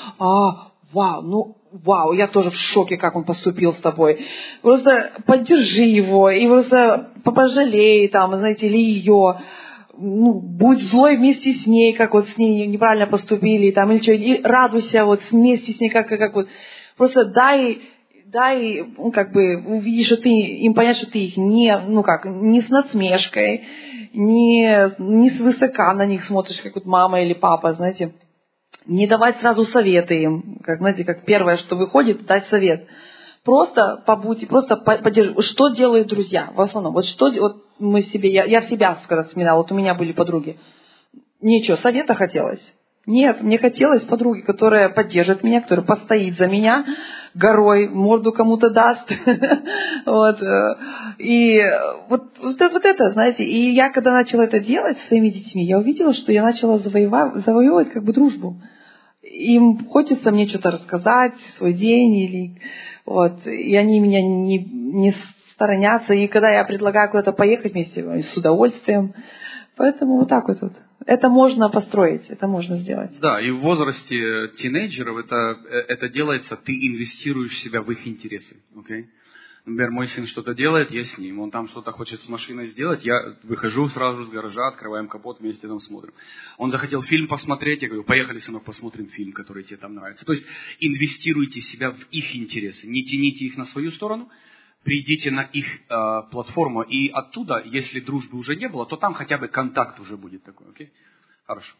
Вау, я тоже в шоке, как он поступил с тобой. Просто поддержи его, и просто пожалей, там, знаете, или ее. Ну, будь злой вместе с ней, как вот с ней неправильно поступили, там, или что, и радуйся вот вместе с ней, как вот. Просто дай, ну, как бы, увидишь, что ты, им понять, что ты их не с насмешкой, не свысока на них смотришь, как вот мама или папа, знаете. Не давать сразу советы им, как, знаете, как первое, что выходит, дать совет. Просто побудьте, просто поддержите. Что делают друзья в основном? Вот мы себе, я себя когда вспоминала, вот у меня были подруги. Ничего, совета хотелось? Нет, мне хотелось подруги, которая поддержит меня, которая постоит за меня горой, морду кому-то даст. И вот это, знаете, и я когда начала это делать со своими детьми, я увидела, что я начала завоевывать как бы дружбу. Им хочется мне что-то рассказать, свой день, и они меня не сторонятся. И когда я предлагаю куда-то поехать вместе, с удовольствием. Поэтому вот так вот. Это можно построить, это можно сделать. Да, и в возрасте тинейджеров это делается, ты инвестируешь в себя в их интересы. Okay? Например, мой сын что-то делает, я с ним. Он там что-то хочет с машиной сделать, я выхожу сразу с гаража, открываем капот, вместе там смотрим. Он захотел фильм посмотреть, я говорю, поехали, сынок, посмотрим фильм, который тебе там нравится. То есть инвестируйте себя в их интересы, не тяните их на свою сторону, придите на их платформу, и оттуда, если дружбы уже не было, то там хотя бы контакт уже будет такой, окей? Хорошо.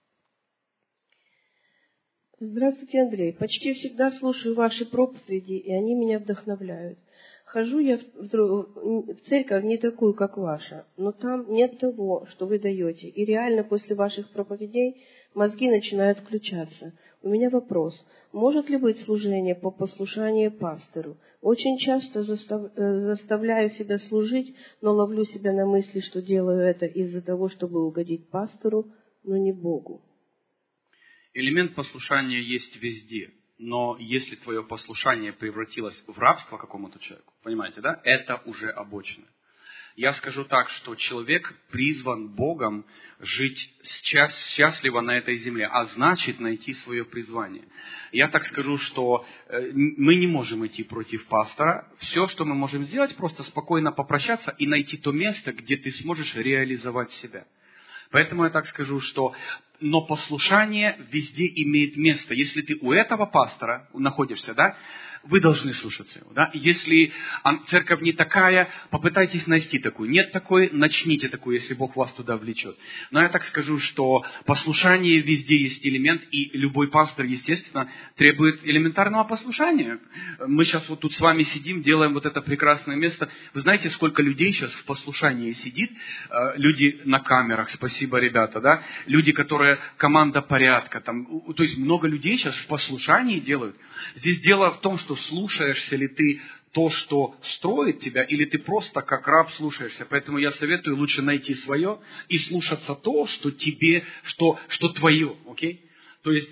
Здравствуйте, Андрей. Почти всегда слушаю ваши проповеди, и они меня вдохновляют. Хожу я в церковь не такую, как ваша, но там нет того, что вы даете. И реально после ваших проповедей мозги начинают включаться. У меня вопрос. Может ли быть служение по послушанию пастору? Очень часто заставляю себя служить, но ловлю себя на мысли, что делаю это из-за того, чтобы угодить пастору, но не Богу. Элемент послушания есть везде. Но если твое послушание превратилось в рабство какому-то человеку, понимаете, да? Это уже обочина. Я скажу так, что человек призван Богом жить счастливо на этой земле, а значит найти свое призвание. Я так скажу, что мы не можем идти против пастора. Все, что мы можем сделать, просто спокойно попрощаться и найти то место, где ты сможешь реализовать себя. Поэтому я так скажу, что но послушание везде имеет место. Если ты у этого пастора находишься, да, вы должны слушаться его. Да? Если церковь не такая, попытайтесь найти такую. Нет такой, начните такую, если Бог вас туда влечет. Но я так скажу, что послушание везде есть элемент, и любой пастор, естественно, требует элементарного послушания. Мы сейчас вот тут с вами сидим, делаем вот это прекрасное место. Вы знаете, сколько людей сейчас в послушании сидит? Люди на камерах, спасибо, ребята, да? Люди, которые команда порядка, там, то есть много людей сейчас в послушании делают. Здесь дело в том, что слушаешься ли ты то, что строит тебя, или ты просто как раб слушаешься. Поэтому я советую лучше найти свое и слушаться то, что тебе, что твое, окей? То есть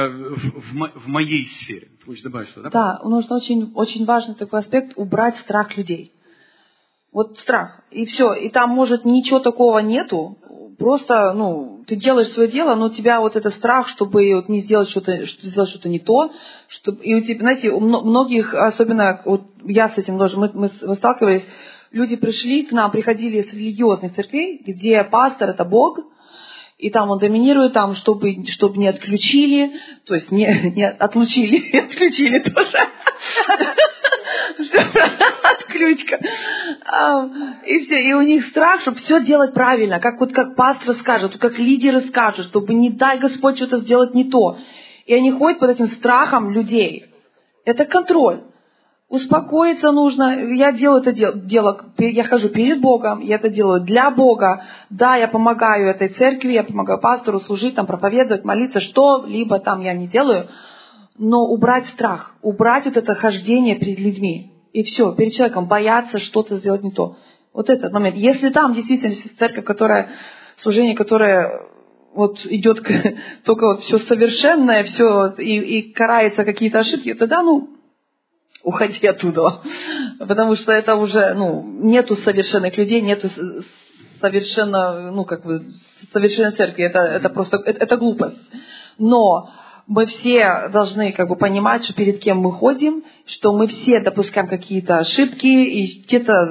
в моей сфере. Ты хочешь добавить что-то, да? Да, нужно очень, очень важный такой аспект — убрать страх людей. Вот страх, и все. И там, может, ничего такого нету. Просто, ты делаешь свое дело, но у тебя вот этот страх, чтобы вот не сделать что-то не то. И у тебя, знаете, у многих, особенно вот я с этим тоже, мы сталкивались, люди приходили с религиозных церквей, где пастор — это Бог, и там он доминирует, там, чтобы не отключили, то есть не отлучили, отключили тоже. Отключка. И все. И у них страх, чтобы все делать правильно, как пастор скажет, как лидеры скажут, чтобы, не дай Господь, что-то сделать не то. И они ходят под этим страхом людей. Это контроль. Успокоиться нужно. Я делаю это дело, я хожу перед Богом, я это делаю для Бога. Да, я помогаю этой церкви, я помогаю пастору служить, там, проповедовать, молиться, что-либо там я не делаю. Но убрать страх, убрать вот это хождение перед людьми. И все, перед человеком бояться что-то сделать не то. Вот этот момент. Если там действительно церковь, служение, которое вот идет только вот все совершенное, все и карается какие-то ошибки, тогда, уходи оттуда. Потому что это уже, нету совершенных людей, нету совершенно, совершенной церкви. Это просто, это глупость. Но мы все должны понимать, что перед кем мы ходим, что мы все допускаем какие-то ошибки и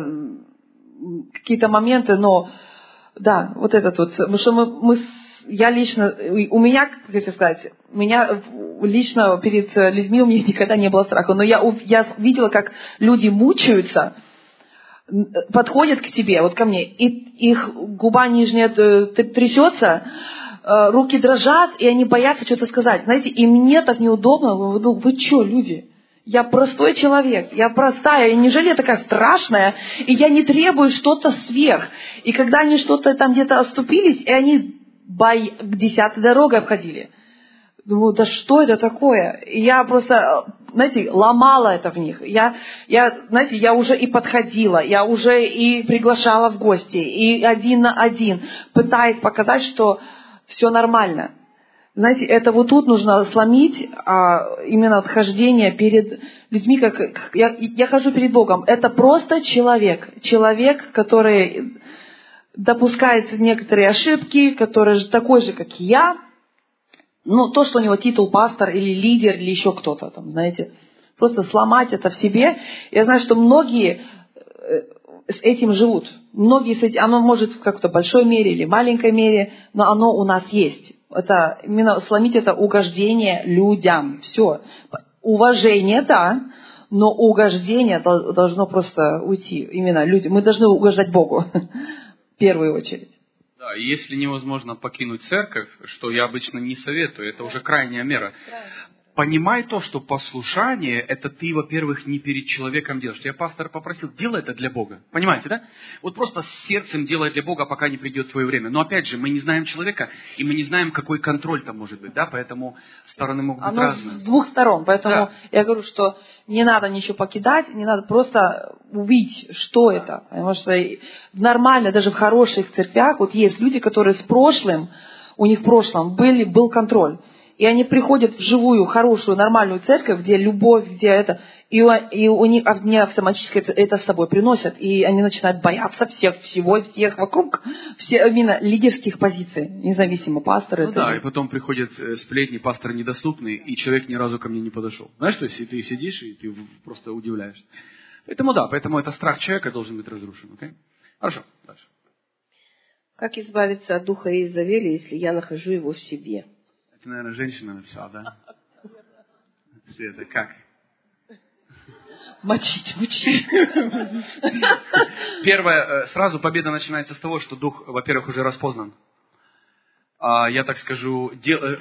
какие-то моменты, но да, вот этот вот, потому что я лично, у меня, как хотите сказать, лично перед людьми у меня никогда не было страха, но я видела, как люди мучаются, подходят к тебе, вот ко мне, и их губа нижняя трясется, руки дрожат, и они боятся что-то сказать. Знаете, и мне так неудобно. Вы что, люди? Я простой человек, я простая, и неужели я такая страшная, и я не требую что-то сверх. И когда они что-то там где-то оступились, и они 10-й дорогой обходили. Думаю, да что это такое? И я просто, ломала это в них. Я уже и подходила, я уже и приглашала в гости, и 1 на 1, пытаясь показать, что все нормально. Знаете, это вот тут нужно сломить именно отхождение перед людьми, как я хожу перед Богом. Это просто человек, который допускает некоторые ошибки, который такой же, как и я. То, что у него титул пастор или лидер, или еще кто-то там, знаете. просто сломать это в себе. Я знаю, что многие с этим живут. Многие с этим, оно может в какой-то большой мере или маленькой мере, но оно у нас есть. Это именно сломить это угождение людям. Все. Уважение, да, но угождение должно просто уйти. Именно люди. Мы должны угождать Богу в первую очередь. Да, и если невозможно покинуть церковь, что я обычно не советую, это уже крайняя мера. Понимай то, что послушание, это ты, во-первых, не перед человеком делаешь. Тебя пастор попросил, делай это для Бога. Понимаете, да? Вот просто с сердцем делай для Бога, пока не придет твое время. Но опять же, мы не знаем человека, и мы не знаем, какой контроль там может быть, да? Поэтому стороны могут быть разные. С двух сторон. Поэтому я говорю, что не надо ничего покидать, не надо просто увидеть, что это. Потому что нормально, даже в хороших церквях, вот есть люди, которые с прошлым, у них в прошлом был контроль. И они приходят в живую, хорошую, нормальную церковь, где любовь, где это, и у них они автоматически это с собой приносят. И они начинают бояться всех вокруг, именно лидерских позиций, независимо пастора. Ну да, и потом приходят сплетни, пастор недоступный, и человек ни разу ко мне не подошел. Знаешь, то есть и ты сидишь, и ты просто удивляешься. Поэтому это страх человека должен быть разрушен. Okay? Хорошо, дальше. Как избавиться от духа Иезавели, если я нахожу его в себе? Это, наверное, женщина написала, да? Света, как? Мочить. Первое, сразу победа начинается с того, что дух, во-первых, уже распознан. Я так скажу,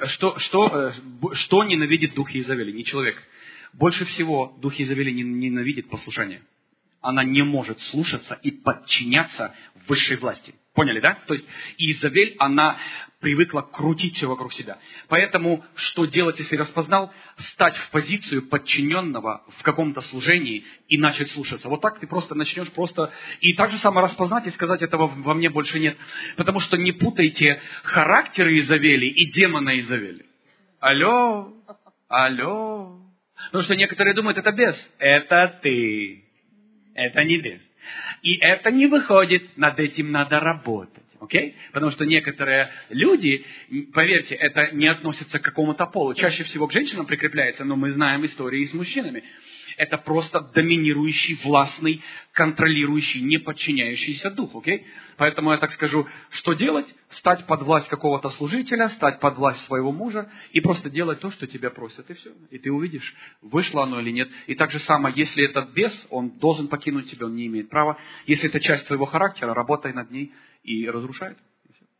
что ненавидит дух Иезавели? Не человек. Больше всего дух Иезавели ненавидит послушание. Она не может слушаться и подчиняться высшей власти. Поняли, да? То есть Иезавель, она привыкла крутить все вокруг себя. Поэтому, что делать, если распознал? Стать в позицию подчиненного в каком-то служении и начать слушаться. Вот так ты просто начнешь и так же само распознать и сказать, этого во мне больше нет. Потому что не путайте характер Иезавели и демона Иезавели. Алло. Потому что некоторые думают, это бес. Это ты. Это не бес. И это не выходит, над этим надо работать. Okay? Потому что некоторые люди, поверьте, это не относится к какому-то полу. Чаще всего к женщинам прикрепляется, но мы знаем истории с мужчинами. Это просто доминирующий, властный, контролирующий, не подчиняющийся дух. Okay? Поэтому я так скажу, что делать? Стать под власть какого-то служителя, стать под власть своего мужа и просто делать то, что тебя просят, и все. И ты увидишь, вышло оно или нет. И так же самое, если этот бес, он должен покинуть тебя, он не имеет права. Если это часть твоего характера, работай над ней и разрушает. И все.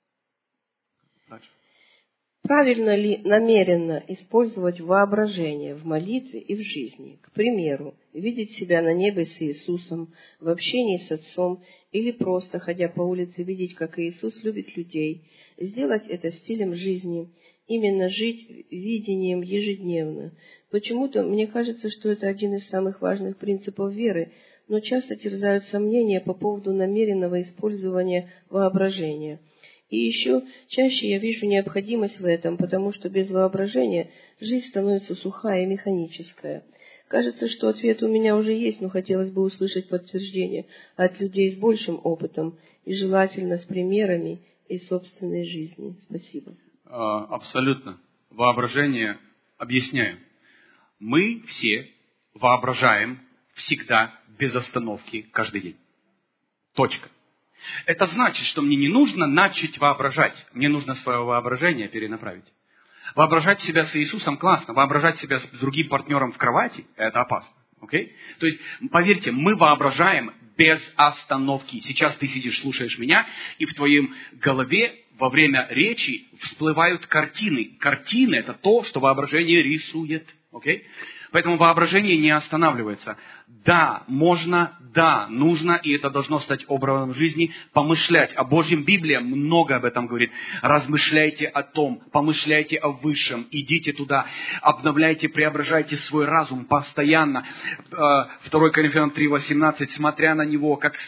Дальше. Правильно ли намеренно использовать воображение в молитве и в жизни? К примеру, видеть себя на небе с Иисусом, в общении с Отцом, или просто, ходя по улице, видеть, как Иисус любит людей. Сделать это стилем жизни, именно жить видением ежедневно. Почему-то мне кажется, что это один из самых важных принципов веры, но часто терзают сомнения по поводу намеренного использования воображения. И еще чаще я вижу необходимость в этом, потому что без воображения жизнь становится сухая и механическая. Кажется, что ответ у меня уже есть, но хотелось бы услышать подтверждение от людей с большим опытом и желательно с примерами из собственной жизни. Спасибо. Абсолютно. Воображение, объясняю. Мы все воображаем всегда без остановки каждый день. Точка. Это значит, что мне не нужно начать воображать. Мне нужно свое воображение перенаправить. Воображать себя с Иисусом классно. Воображать себя с другим партнером в кровати – это опасно. Okay? То есть, поверьте, мы воображаем без остановки. Сейчас ты сидишь, слушаешь меня, и в твоем голове во время речи всплывают картины. Картины – это то, что воображение рисует. Okay? Поэтому воображение не останавливается. Да, можно, да, нужно, и это должно стать образом жизни, помышлять о Божьем. Библия много об этом говорит. Размышляйте о том, помышляйте о высшем, идите туда, обновляйте, преображайте свой разум постоянно. 2 Коринфянам 3:18, смотря на него, как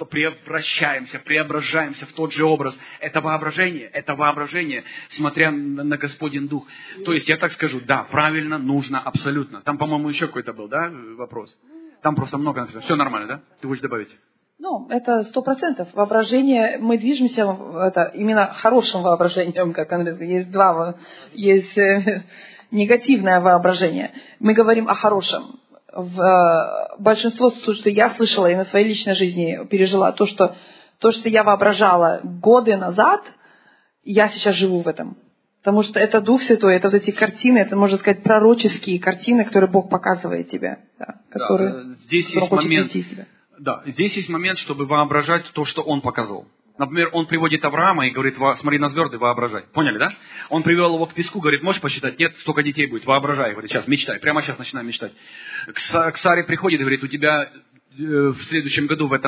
преображаемся в тот же образ. Это воображение, смотря на Господень Дух. То есть, я так скажу, да, правильно, нужно, абсолютно. Там, по-моему, еще какой-то был, да, вопрос? Там просто много написано. Все нормально, да? Ты хочешь добавить? Это 100%. Воображение, мы движемся именно хорошим воображением, как Андрей. Есть негативное воображение. Мы говорим о хорошем. Большинство случаев, что я слышала и на своей личной жизни пережила, то, что я воображала годы назад, я сейчас живу в этом. Потому что это Дух Святой, это вот эти картины, это, можно сказать, пророческие картины, которые Бог показывает тебе. Да, которые, здесь есть момент, здесь есть момент, чтобы воображать то, что Он показал. Например, Он приводит Авраама и говорит, смотри на звезды, воображай. Поняли, да? Он привел его к песку, говорит, можешь посчитать? Нет, столько детей будет, воображай. Говорит, сейчас, мечтай, прямо сейчас начинай мечтать. К Саре приходит и говорит, у тебя в следующем году, в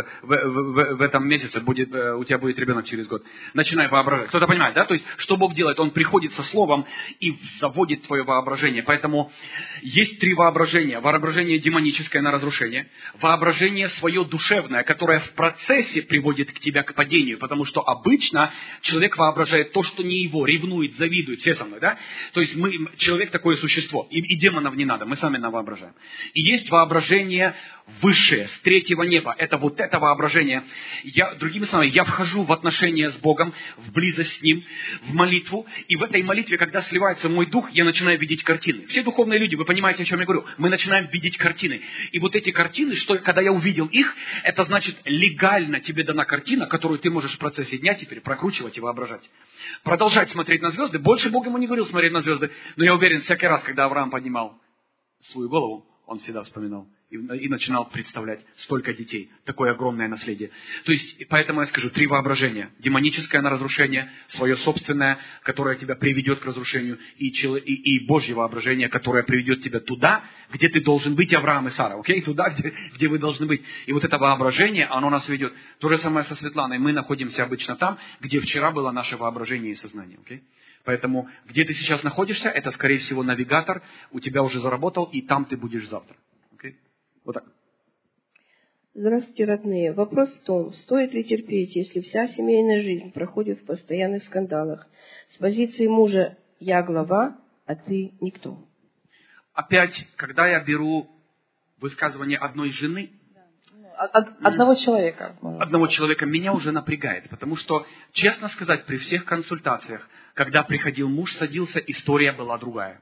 этом месяце у тебя будет ребенок через год. Начинай воображать. Кто-то понимает, да? То есть, что Бог делает? Он приходит со словом и заводит твое воображение. Поэтому есть три воображения. Воображение демоническое на разрушение. Воображение свое душевное, которое в процессе приводит к тебе к падению. Потому что обычно человек воображает то, что не его, ревнует, завидует. Все со мной, да? То есть, человек такое существо. И демонов не надо, мы сами воображаем. И есть воображение высшее, с третьего неба. Это вот это воображение. Другими словами, я вхожу в отношения с Богом, в близость с Ним, в молитву. И в этой молитве, когда сливается мой дух, я начинаю видеть картины. Все духовные люди, вы понимаете, о чем я говорю. Мы начинаем видеть картины. И вот эти картины, когда я увидел их, это значит, легально тебе дана картина, которую ты можешь в процессе дня теперь прокручивать и воображать. Продолжать смотреть на звезды. Больше Бог ему не говорил смотреть на звезды. Но я уверен, всякий раз, когда Авраам поднимал свою голову, он всегда вспоминал и начинал представлять, столько детей, такое огромное наследие. То есть, поэтому я скажу, три воображения. Демоническое на разрушение, свое собственное, которое тебя приведет к разрушению, и Божье воображение, которое приведет тебя туда, где ты должен быть, Авраам и Сара, окей? Туда, где вы должны быть. И вот это воображение, оно нас ведет. То же самое со Светланой. Мы находимся обычно там, где вчера было наше воображение и сознание, окей? Поэтому, где ты сейчас находишься, это, скорее всего, навигатор, у тебя уже заработал, и там ты будешь завтра. Okay? Вот так. Здравствуйте, родные. Вопрос в том, стоит ли терпеть, если вся семейная жизнь проходит в постоянных скандалах. С позиции мужа я глава, а ты никто. Опять, когда я беру высказывание одной жены, одного человека. Одного человека меня уже напрягает, потому что, честно сказать, при всех консультациях, когда приходил муж, садился, история была другая.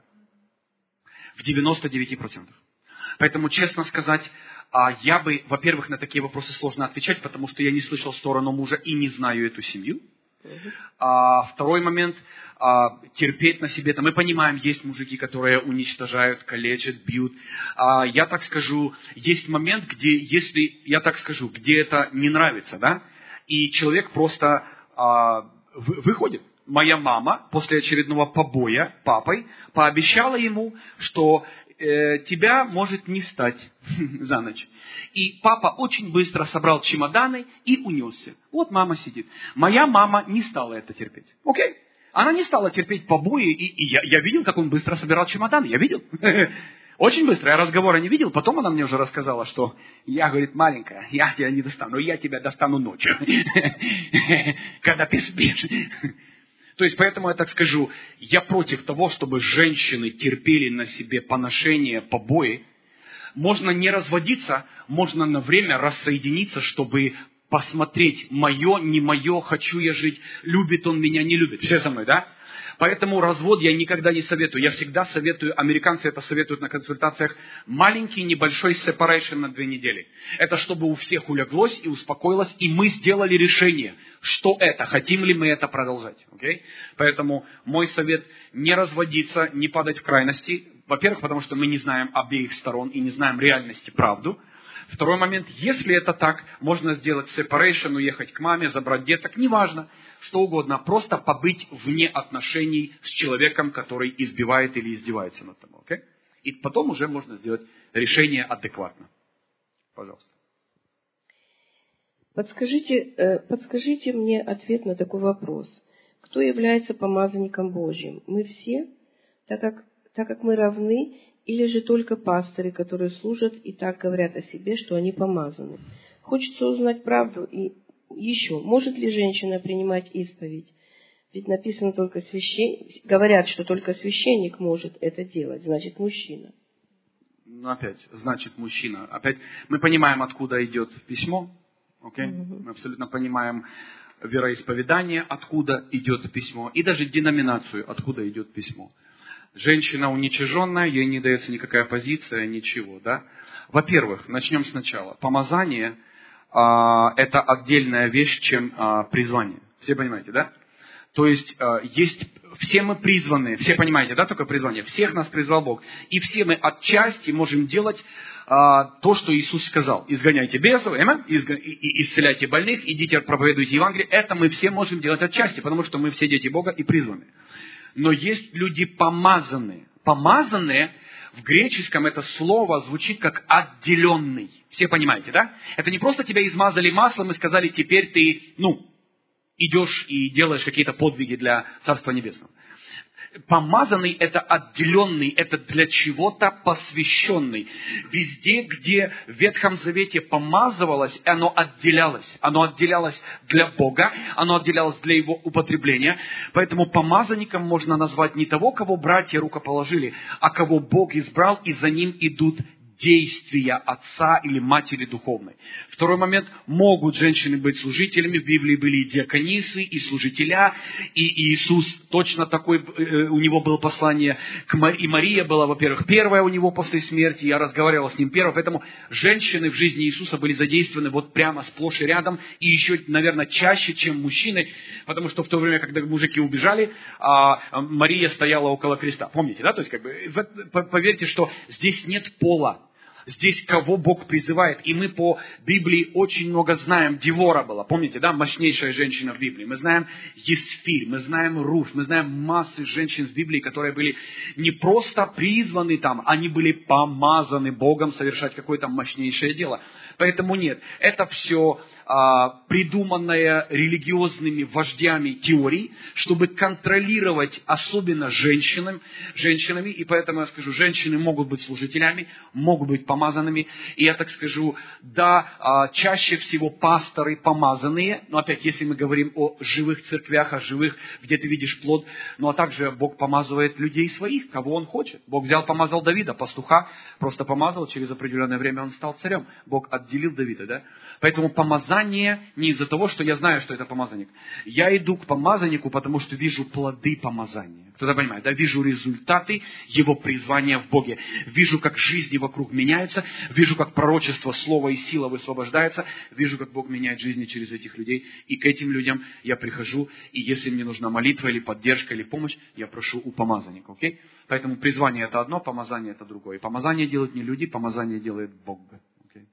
В 99%. Поэтому, честно сказать, я бы, во-первых, на такие вопросы сложно отвечать, потому что я не слышал сторону мужа и не знаю эту семью. Второй момент, терпеть на себе. Мы понимаем, есть мужики, которые уничтожают, калечат, бьют. Я так скажу, есть момент, где, где это не нравится, да, и человек просто выходит. Моя мама после очередного побоя папой пообещала ему, что тебя может не стать за ночь. И папа очень быстро собрал чемоданы и унесся. Вот мама сидит. Моя мама не стала это терпеть. Окей? Она не стала терпеть побои. И я видел, как он быстро собирал чемоданы. Я видел. Очень быстро. Я разговора не видел. Потом она мне уже рассказала, что я, говорит, маленькая, я тебя не достану. Я тебя достану ночью. Когда ты спишь. То есть, поэтому я так скажу, я против того, чтобы женщины терпели на себе поношение, побои. Можно не разводиться, можно на время рассоединиться, чтобы посмотреть, мое, не мое, хочу я жить, любит он меня, не любит. Все со мной, да? Поэтому развод я никогда не советую. Я всегда советую, американцы это советуют на консультациях, маленький небольшой separation на 2 недели. Это чтобы у всех улеглось и успокоилось, и мы сделали решение, что это, хотим ли мы это продолжать. Okay? Поэтому мой совет не разводиться, не падать в крайности. Во-первых, потому что мы не знаем обеих сторон и не знаем реальности, правду. Второй момент, если это так, можно сделать separation, уехать к маме, забрать деток, неважно, что угодно, просто побыть вне отношений с человеком, который избивает или издевается над тобой. Okay? И потом уже можно сделать решение адекватно. Пожалуйста. Подскажите мне ответ на такой вопрос. Кто является помазанником Божьим? Мы все, так как мы равны, или же только пасторы, которые служат и так говорят о себе, что они помазаны? Хочется узнать правду. И еще, может ли женщина принимать исповедь? Ведь написано только говорят, что только священник может это делать, значит мужчина. Опять, значит мужчина. Опять, мы понимаем, откуда идет письмо. Okay? Мы абсолютно понимаем вероисповедание, откуда идет письмо. И даже деноминацию, откуда идет письмо. Женщина уничиженная, ей не дается никакая позиция, ничего, да? Во-первых, начнем сначала. Помазание это отдельная вещь, чем призвание. Все понимаете, да? То есть, все мы призваны, все понимаете, да, только призвание? Всех нас призвал Бог. И все мы отчасти можем делать то, что Иисус сказал. Изгоняйте бесов, исцеляйте больных, идите проповедуйте Евангелие. Это мы все можем делать отчасти, потому что мы все дети Бога и призваны. Но есть люди помазанные. Помазанные в греческом это слово звучит как отделенный. Все понимаете, да? Это не просто тебя измазали маслом и сказали, теперь ты, идешь и делаешь какие-то подвиги для Царства Небесного. Помазанный – это отделенный, это для чего-то посвященный. Везде, где в Ветхом Завете помазывалось, оно отделялось. Оно отделялось для Бога, оно отделялось для Его употребления. Поэтому помазанником можно назвать не того, кого братья рукоположили, а кого Бог избрал, и за ним идут действия отца или матери духовной. Второй момент. Могут женщины быть служителями. В Библии были и диаконисы, и служителя. И Иисус точно такой, у него было послание к Марии. И Мария была, во-первых, первая у него после смерти. Я разговаривал с ним первой. Поэтому женщины в жизни Иисуса были задействованы вот прямо сплошь и рядом. И еще, наверное, чаще, чем мужчины. Потому что в то время, когда мужики убежали, Мария стояла около креста. Помните, да? То есть, поверьте, что здесь нет пола. Здесь кого Бог призывает. И мы по Библии очень много знаем. Девора была, помните, да, мощнейшая женщина в Библии. Мы знаем Есфирь, мы знаем Руфь, мы знаем массы женщин в Библии, которые были не просто призваны там, они были помазаны Богом совершать какое-то мощнейшее дело. Поэтому нет, это все придуманное религиозными вождями теорий, чтобы контролировать особенно женщинами. И поэтому я скажу, женщины могут быть служителями, могут быть помазанными. И я так скажу, да, чаще всего пасторы помазанные. Но опять, если мы говорим о живых церквях, о живых, где ты видишь плод. Ну а также Бог помазывает людей своих, кого Он хочет. Бог помазал Давида, пастуха, просто помазал, через определенное время он стал царем. Бог отделил Давида, да? Поэтому помазание не из-за того, что я знаю, что это помазанник. Я иду к помазаннику, потому что вижу плоды помазания. Кто-то понимает, да? Вижу результаты его призвания в Боге. Вижу, как жизни вокруг меняются. Вижу, как пророчество, слово и сила высвобождается. Вижу, как Бог меняет жизни через этих людей. И к этим людям я прихожу. И если мне нужна молитва или поддержка или помощь, я прошу у помазанника. Окей? Поэтому призвание это одно, помазание это другое. И помазание делают не люди, помазание делает Бог. Окей?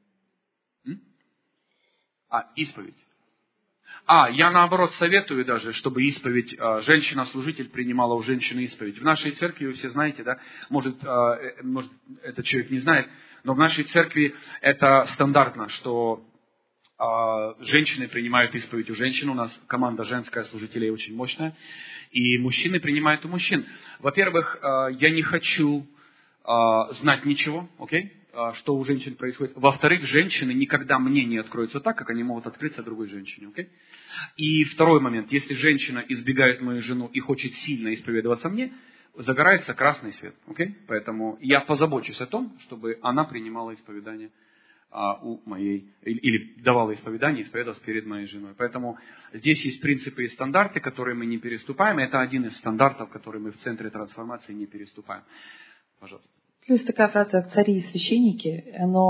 Исповедь. Я наоборот советую даже, чтобы исповедь, женщина-служитель принимала у женщины исповедь. В нашей церкви, вы все знаете, да, может этот человек не знает, но в нашей церкви это стандартно, что женщины принимают исповедь у женщин. У нас команда женская служителей очень мощная. И мужчины принимают у мужчин. Во-первых, я не хочу знать ничего, окей? Что у женщин происходит. Во-вторых, женщины никогда мне не откроются так, как они могут открыться другой женщине. Okay? И второй момент. Если женщина избегает мою жену и хочет сильно исповедоваться мне, загорается красный свет. Okay? Поэтому я позабочусь о том, чтобы она принимала исповедание у моей, или давала исповедание, исповедовалась перед моей женой. Поэтому здесь есть принципы и стандарты, которые мы не переступаем. Это один из стандартов, которые мы в центре трансформации не переступаем. Пожалуйста. Плюс такая фраза «цари и священники»,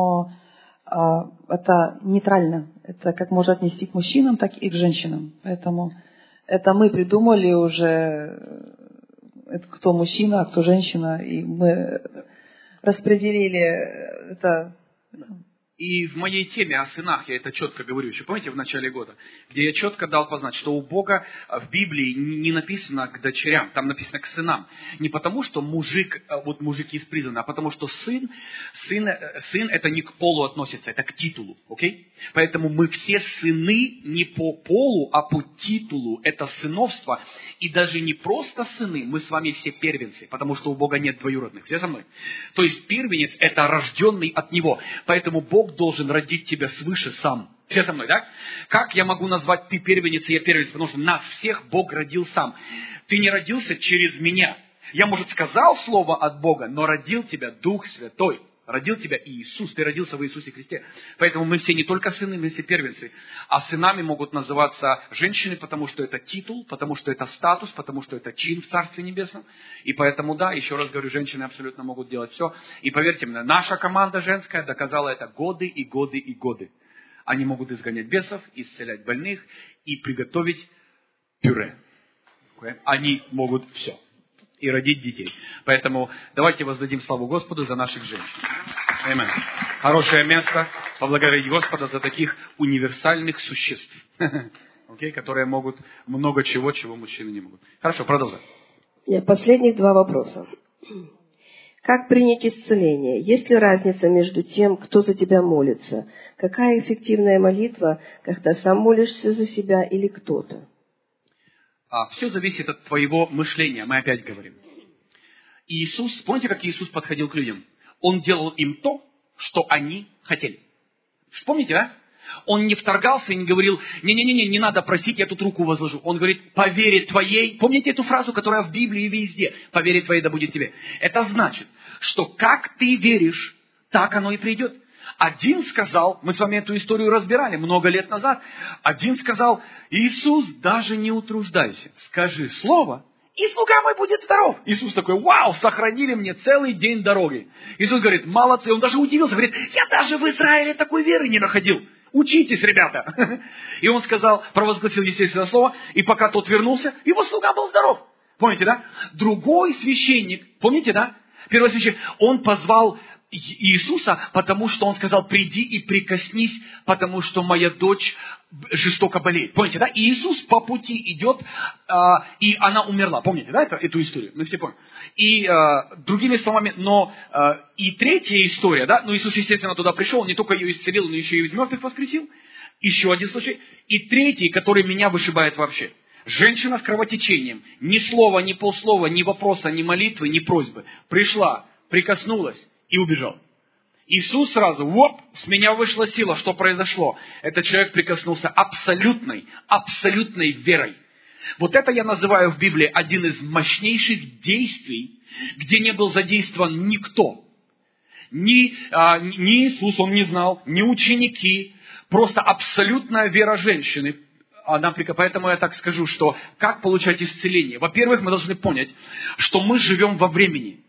это нейтрально. Это как можно отнести к мужчинам, так и к женщинам. Поэтому это мы придумали уже, кто мужчина, а кто женщина, и мы распределили это. И в моей теме о сынах я это четко говорю, еще помните в начале года, где я четко дал познать, что у Бога в Библии не написано к дочерям, там написано к сынам. Не потому, что мужик из призваны, а потому, что сын это не к полу относится, это к титулу. Okay? Поэтому мы все сыны не по полу, а по титулу. Это сыновство. И даже не просто сыны, мы с вами все первенцы, потому что у Бога нет двоюродных. Все со мной? То есть первенец это рожденный от Него. Поэтому Бог должен родить тебя свыше сам. Все со мной, да? Как я могу назвать ты первенец и я первенец? Потому что нас всех Бог родил сам. Ты не родился через меня. Я, может, сказал слово от Бога, но родил тебя Дух Святой. Родил тебя Иисус, ты родился в Иисусе Христе. Поэтому мы все не только сыны, мы все первенцы. А сынами могут называться женщины, потому что это титул, потому что это статус, потому что это чин в Царстве Небесном. И поэтому, да, еще раз говорю, женщины абсолютно могут делать все. И поверьте мне, наша команда женская доказала это годы и годы и годы. Они могут изгонять бесов, исцелять больных и приготовить пюре. Они могут все. И родить детей. Поэтому давайте воздадим славу Господу за наших женщин. Аминь. Хорошее место поблагодарить Господа за таких универсальных существ, которые могут много чего, чего мужчины не могут. Хорошо, продолжаем. Последних 2 вопроса. Как принять исцеление? Есть ли разница между тем, кто за тебя молится? Какая эффективная молитва, когда сам молишься за себя или кто-то? Все зависит от твоего мышления, мы опять говорим. Иисус, помните, как Иисус подходил к людям? Он делал им то, что они хотели. Вспомните, да? Он не вторгался и не говорил, не надо просить, я тут руку возложу. Он говорит, по вере твоей, помните эту фразу, которая в Библии везде, по вере твоей да будет тебе. Это значит, что как ты веришь, так оно и придет. Один сказал, мы с вами эту историю разбирали много лет назад, один сказал, Иисус, даже не утруждайся, скажи слово, и слуга мой будет здоров. Иисус такой, вау, сохранили мне целый день дороги. Иисус говорит, молодцы, он даже удивился, говорит, я даже в Израиле такой веры не находил. Учитесь, ребята. И он сказал, провозгласил естественное слово, и пока тот вернулся, его слуга был здоров. Помните, да? Другой священник, помните, да? Первосвященник, он позвал Иисуса, потому что он сказал, приди и прикоснись, потому что моя дочь жестоко болеет. Помните, да? И Иисус по пути идет, и она умерла. Помните, да, эту историю? Мы все помним. И другими словами, и третья история, да, Иисус, естественно, туда пришел, не только ее исцелил, но еще и из мертвых воскресил. Еще один случай. И третий, который меня вышибает вообще. Женщина с кровотечением. Ни слова, ни полслова, ни вопроса, ни молитвы, ни просьбы. Пришла, прикоснулась и убежала. Иисус сразу, с меня вышла сила. Что произошло? Этот человек прикоснулся абсолютной верой. Вот это я называю в Библии один из мощнейших действий, где не был задействован никто. Ни Иисус, он не знал, ни ученики. Просто абсолютная вера женщины. Поэтому я так скажу, что как получать исцеление? Во-первых, мы должны понять, что мы живем во времени.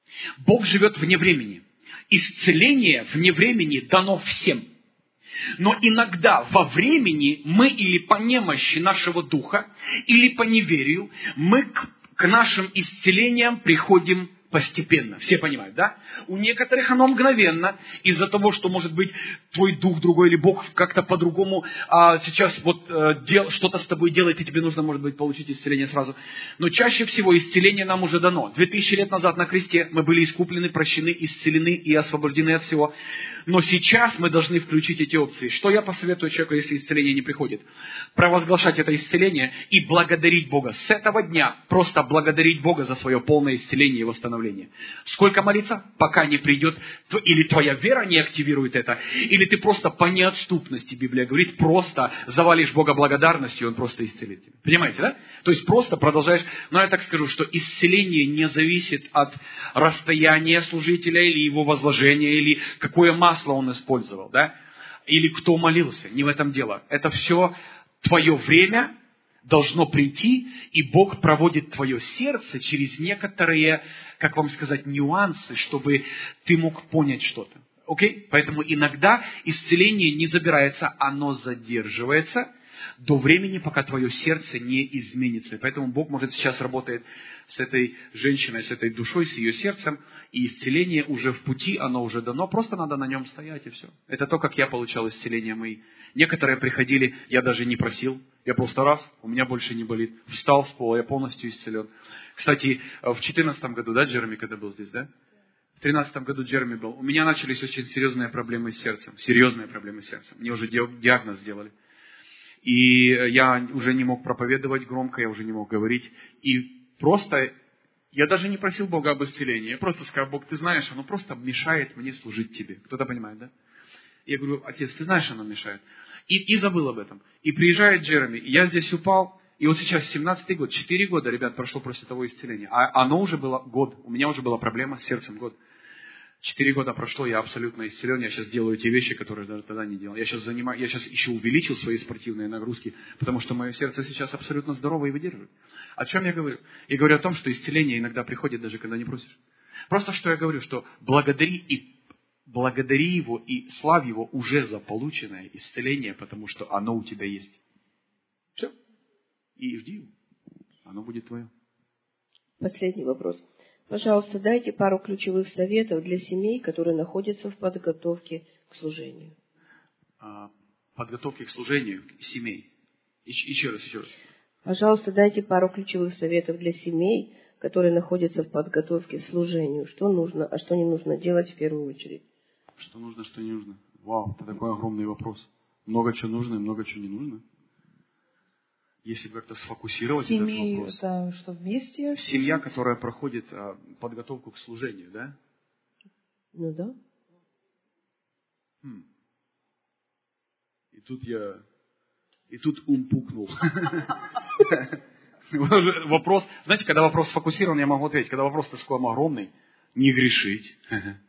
Бог живет вне времени. Исцеление вне времени дано всем. Но иногда во времени мы или по немощи нашего духа, или по неверию, мы к нашим исцелениям приходим постепенно. Все понимают, да? У некоторых оно мгновенно, из-за того, что, может быть, твой дух другой или Бог как-то по-другому сейчас что-то с тобой делает, и тебе нужно, может быть, получить исцеление сразу. Но чаще всего исцеление нам уже дано. 2000 лет назад на кресте мы были искуплены, прощены, исцелены и освобождены от всего. Но сейчас мы должны включить эти опции. Что я посоветую человеку, если исцеление не приходит? Провозглашать это исцеление и благодарить Бога. С этого дня просто благодарить Бога за свое полное исцеление и восстановление. Сколько молиться? Пока не придет, или твоя вера не активирует это, или ты просто по неотступности, Библия говорит, просто завалишь Бога благодарностью, и Он просто исцелит тебя. Понимаете, да? То есть просто продолжаешь. Но я так скажу, что исцеление не зависит от расстояния служителя, или его возложения, или какое масло он использовал, да? Или кто молился. Не в этом дело. Это все твое время должно прийти, и Бог проводит твое сердце через некоторые, как вам сказать, нюансы, чтобы ты мог понять что-то. Окей? Поэтому иногда исцеление не забирается, оно задерживается до времени, пока твое сердце не изменится. Поэтому Бог, может, сейчас работает с этой женщиной, с этой душой, с ее сердцем, и исцеление уже в пути, оно уже дано, просто надо на нем стоять, и все. Это то, как я получал исцеление мои. Некоторые приходили, я даже не просил, я просто раз, у меня больше не болит. Встал с пола, я полностью исцелен. Кстати, в 2014 году, да, Джереми, когда был здесь, да? В 2013 году Джереми был. У меня начались очень серьезные проблемы с сердцем. Серьезные проблемы с сердцем. Мне уже диагноз сделали. И я уже не мог проповедовать громко, я уже не мог говорить. И просто, я даже не просил Бога об исцелении. Я просто сказал, Бог, ты знаешь, оно просто мешает мне служить тебе. Кто-то понимает, да? Я говорю, Отец, ты знаешь, оно мешает. И забыл об этом. И приезжает Джереми, я здесь упал, и вот сейчас 17-й год, 4 года, ребят, прошло после того исцеления. А оно уже было год, у меня уже была проблема с сердцем год. 4 года прошло, я абсолютно исцелен. Я сейчас делаю те вещи, которые даже тогда не делал. Я сейчас еще увеличил свои спортивные нагрузки, потому что мое сердце сейчас абсолютно здорово и выдерживает. О чем я говорю? Я говорю о том, что исцеление иногда приходит, даже когда не просишь. Просто что я говорю, что благодари Его и славь Его уже за полученное исцеление, потому что оно у тебя есть. Все. И жди его. Оно будет твое. Последний вопрос. Пожалуйста, дайте пару ключевых советов для семей, которые находятся в подготовке к служению. Подготовке к служению семей. Еще раз. Пожалуйста, дайте пару ключевых советов для семей, которые находятся в подготовке к служению. Что нужно, а что не нужно делать в первую очередь? Что нужно, что не нужно? Вау, это такой огромный вопрос. Много чего нужно и много чего не нужно. Если как-то сфокусировать этот вопрос. Это что, вместе? Семья, которая проходит подготовку к служению, да? Ну да. И тут ум пукнул. Вопрос, знаете, когда вопрос сфокусирован, я могу ответить. Когда вопрос такой огромный, не грешить.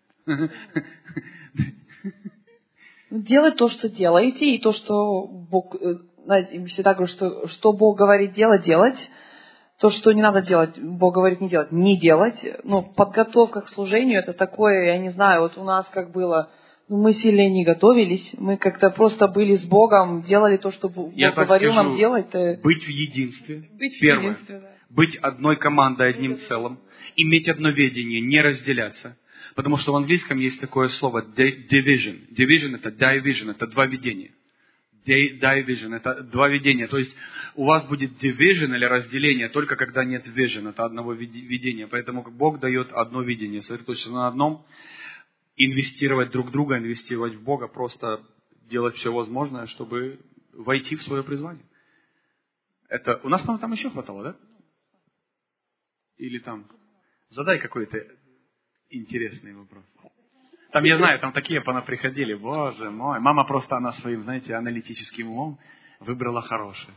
Делать то, что делаете, и то, что Бог, знаете, всегда говорю, что Бог говорит делать, делать. То, что не надо делать, Бог говорит не делать, не делать. Ну, подготовка к служению, это такое, я не знаю, вот у нас как было, мы сильно не готовились, мы как-то просто были с Богом, делали то, что Бог говорил нам делать. Быть в единстве. Первое. Да. Быть одной командой, одним целым. Иметь одно видение, не разделяться. Потому что в английском есть такое слово division. Division это division, это два видения. Division это два видения. То есть у вас будет division или разделение только когда нет vision, это одного видения. Поэтому Бог дает одно видение. Сосредоточиться на одном, инвестировать друг в друга, инвестировать в Бога, просто делать все возможное, чтобы войти в свое призвание. Это у нас, по-моему, там еще хватало, да? Или там? Задай какой-то интересный вопрос. Там, я знаю, там такие понаприходили. Боже мой. Мама просто, она своим, знаете, аналитическим умом выбрала хорошее.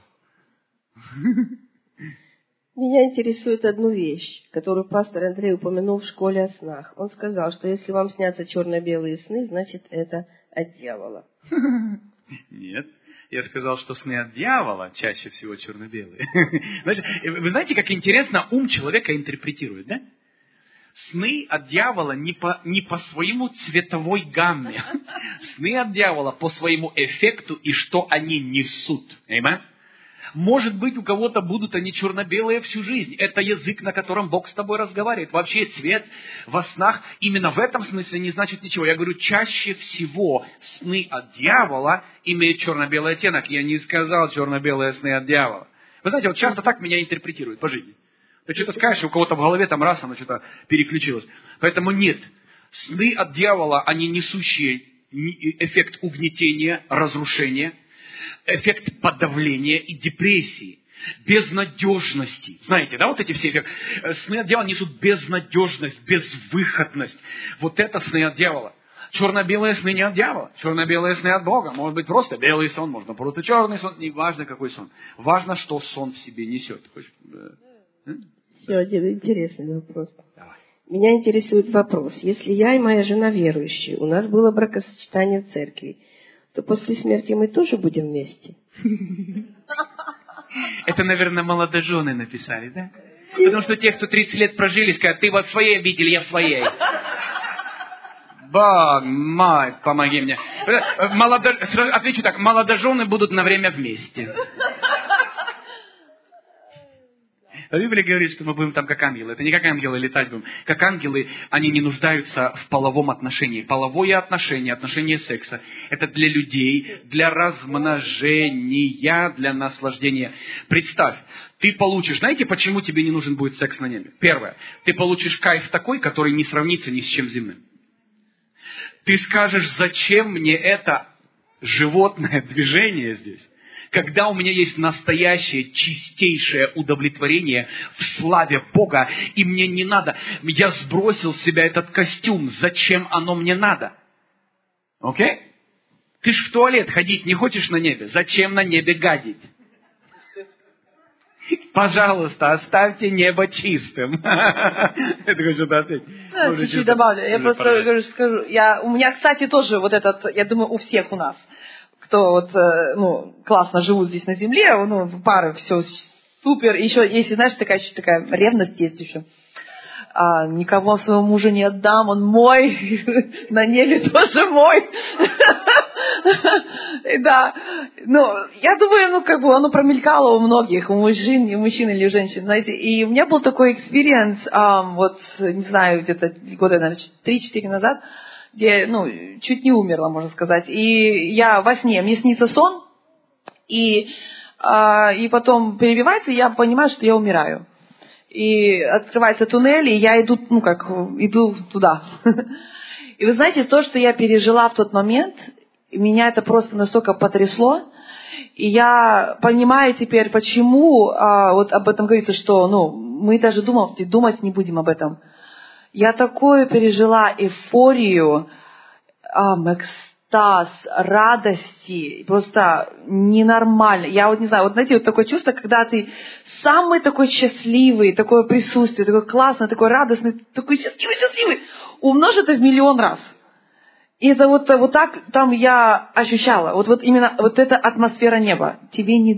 Меня интересует одну вещь, которую пастор Андрей упомянул в школе о снах. Он сказал, что если вам снятся черно-белые сны, значит, это от дьявола. Нет. Я сказал, что сны от дьявола чаще всего черно-белые. Вы знаете, как интересно ум человека интерпретирует, да? Сны от дьявола не по своему цветовой гамме. Сны от дьявола по своему эффекту и что они несут. Amen? Может быть, у кого-то будут они черно-белые всю жизнь. Это язык, на котором Бог с тобой разговаривает. Вообще цвет во снах именно в этом смысле не значит ничего. Я говорю, чаще всего сны от дьявола имеют черно-белый оттенок. Я не сказал черно-белые сны от дьявола. Вы знаете, вот часто так меня интерпретируют по жизни. Ты что-то скажешь, у кого-то в голове там раз оно что-то переключилось. Поэтому нет. Сны от дьявола, они несущие эффект угнетения, разрушения, эффект подавления и депрессии, безнадежности. Знаете, да, вот эти все эффекты. Сны от дьявола несут безнадежность, безвыходность. Вот это сны от дьявола. Черно-белые сны не от дьявола. Черно-белые сны от Бога. Может быть, просто белый сон, можно просто черный сон. Не важно, какой сон. Важно, что сон в себе несет. Еще один интересный вопрос. Давай. Меня интересует вопрос. Если я и моя жена верующие, у нас было бракосочетание в церкви, то после смерти мы тоже будем вместе? Это, наверное, молодожены написали, да? Потому что те, кто 30 лет прожили, скажут, ты во своей обители, я в своей. Бог мой, помоги мне. Отвечу так, молодожены будут на время вместе. А Библия говорит, что мы будем там как ангелы. Это не как ангелы летать будем. Как ангелы, они не нуждаются в половом отношении. Половое отношение, отношение секса, это для людей, для размножения, для наслаждения. Представь, ты получишь, знаете, почему тебе не нужен будет секс на небе? Первое, ты получишь кайф такой, который не сравнится ни с чем земным. Ты скажешь, зачем мне это животное движение здесь? Когда у меня есть настоящее, чистейшее удовлетворение в славе Бога, и мне не надо, я сбросил с себя этот костюм, зачем оно мне надо? Окей? Ты ж в туалет ходить не хочешь на небе, зачем на небе гадить? Пожалуйста, оставьте небо чистым. Я такой, что-то ответить. Чуть-чуть добавлю. Я просто скажу. У меня, кстати, тоже вот этот, я думаю, у всех у нас, кто вот, классно живут здесь на земле, пары, все супер. Еще, если, знаешь, такая ревность есть еще. Никого своего мужа не отдам, он мой, на небе тоже мой. Да, я думаю, оно промелькало у многих, у мужчин или у женщин, знаете. И у меня был такой экспириенс, не знаю, где-то года, наверное, 3-4 назад, где, чуть не умерла, можно сказать. И я во сне, мне снится сон, и потом перебивается, и я понимаю, что я умираю. И открывается туннель, и я иду, иду туда. И вы знаете, то, что я пережила в тот момент, меня это просто настолько потрясло. И я понимаю теперь, почему вот об этом говорится, что мы даже думать не будем об этом. Я такое пережила эйфорию, экстаз, радости, просто ненормально. Я не знаю, знаете, такое чувство, когда ты самый такой счастливый, такое присутствие, такой классный, такой радостный, такой счастливый, умножь это в миллион раз. И это вот так там я ощущала. Вот именно вот эта атмосфера неба. Тебе не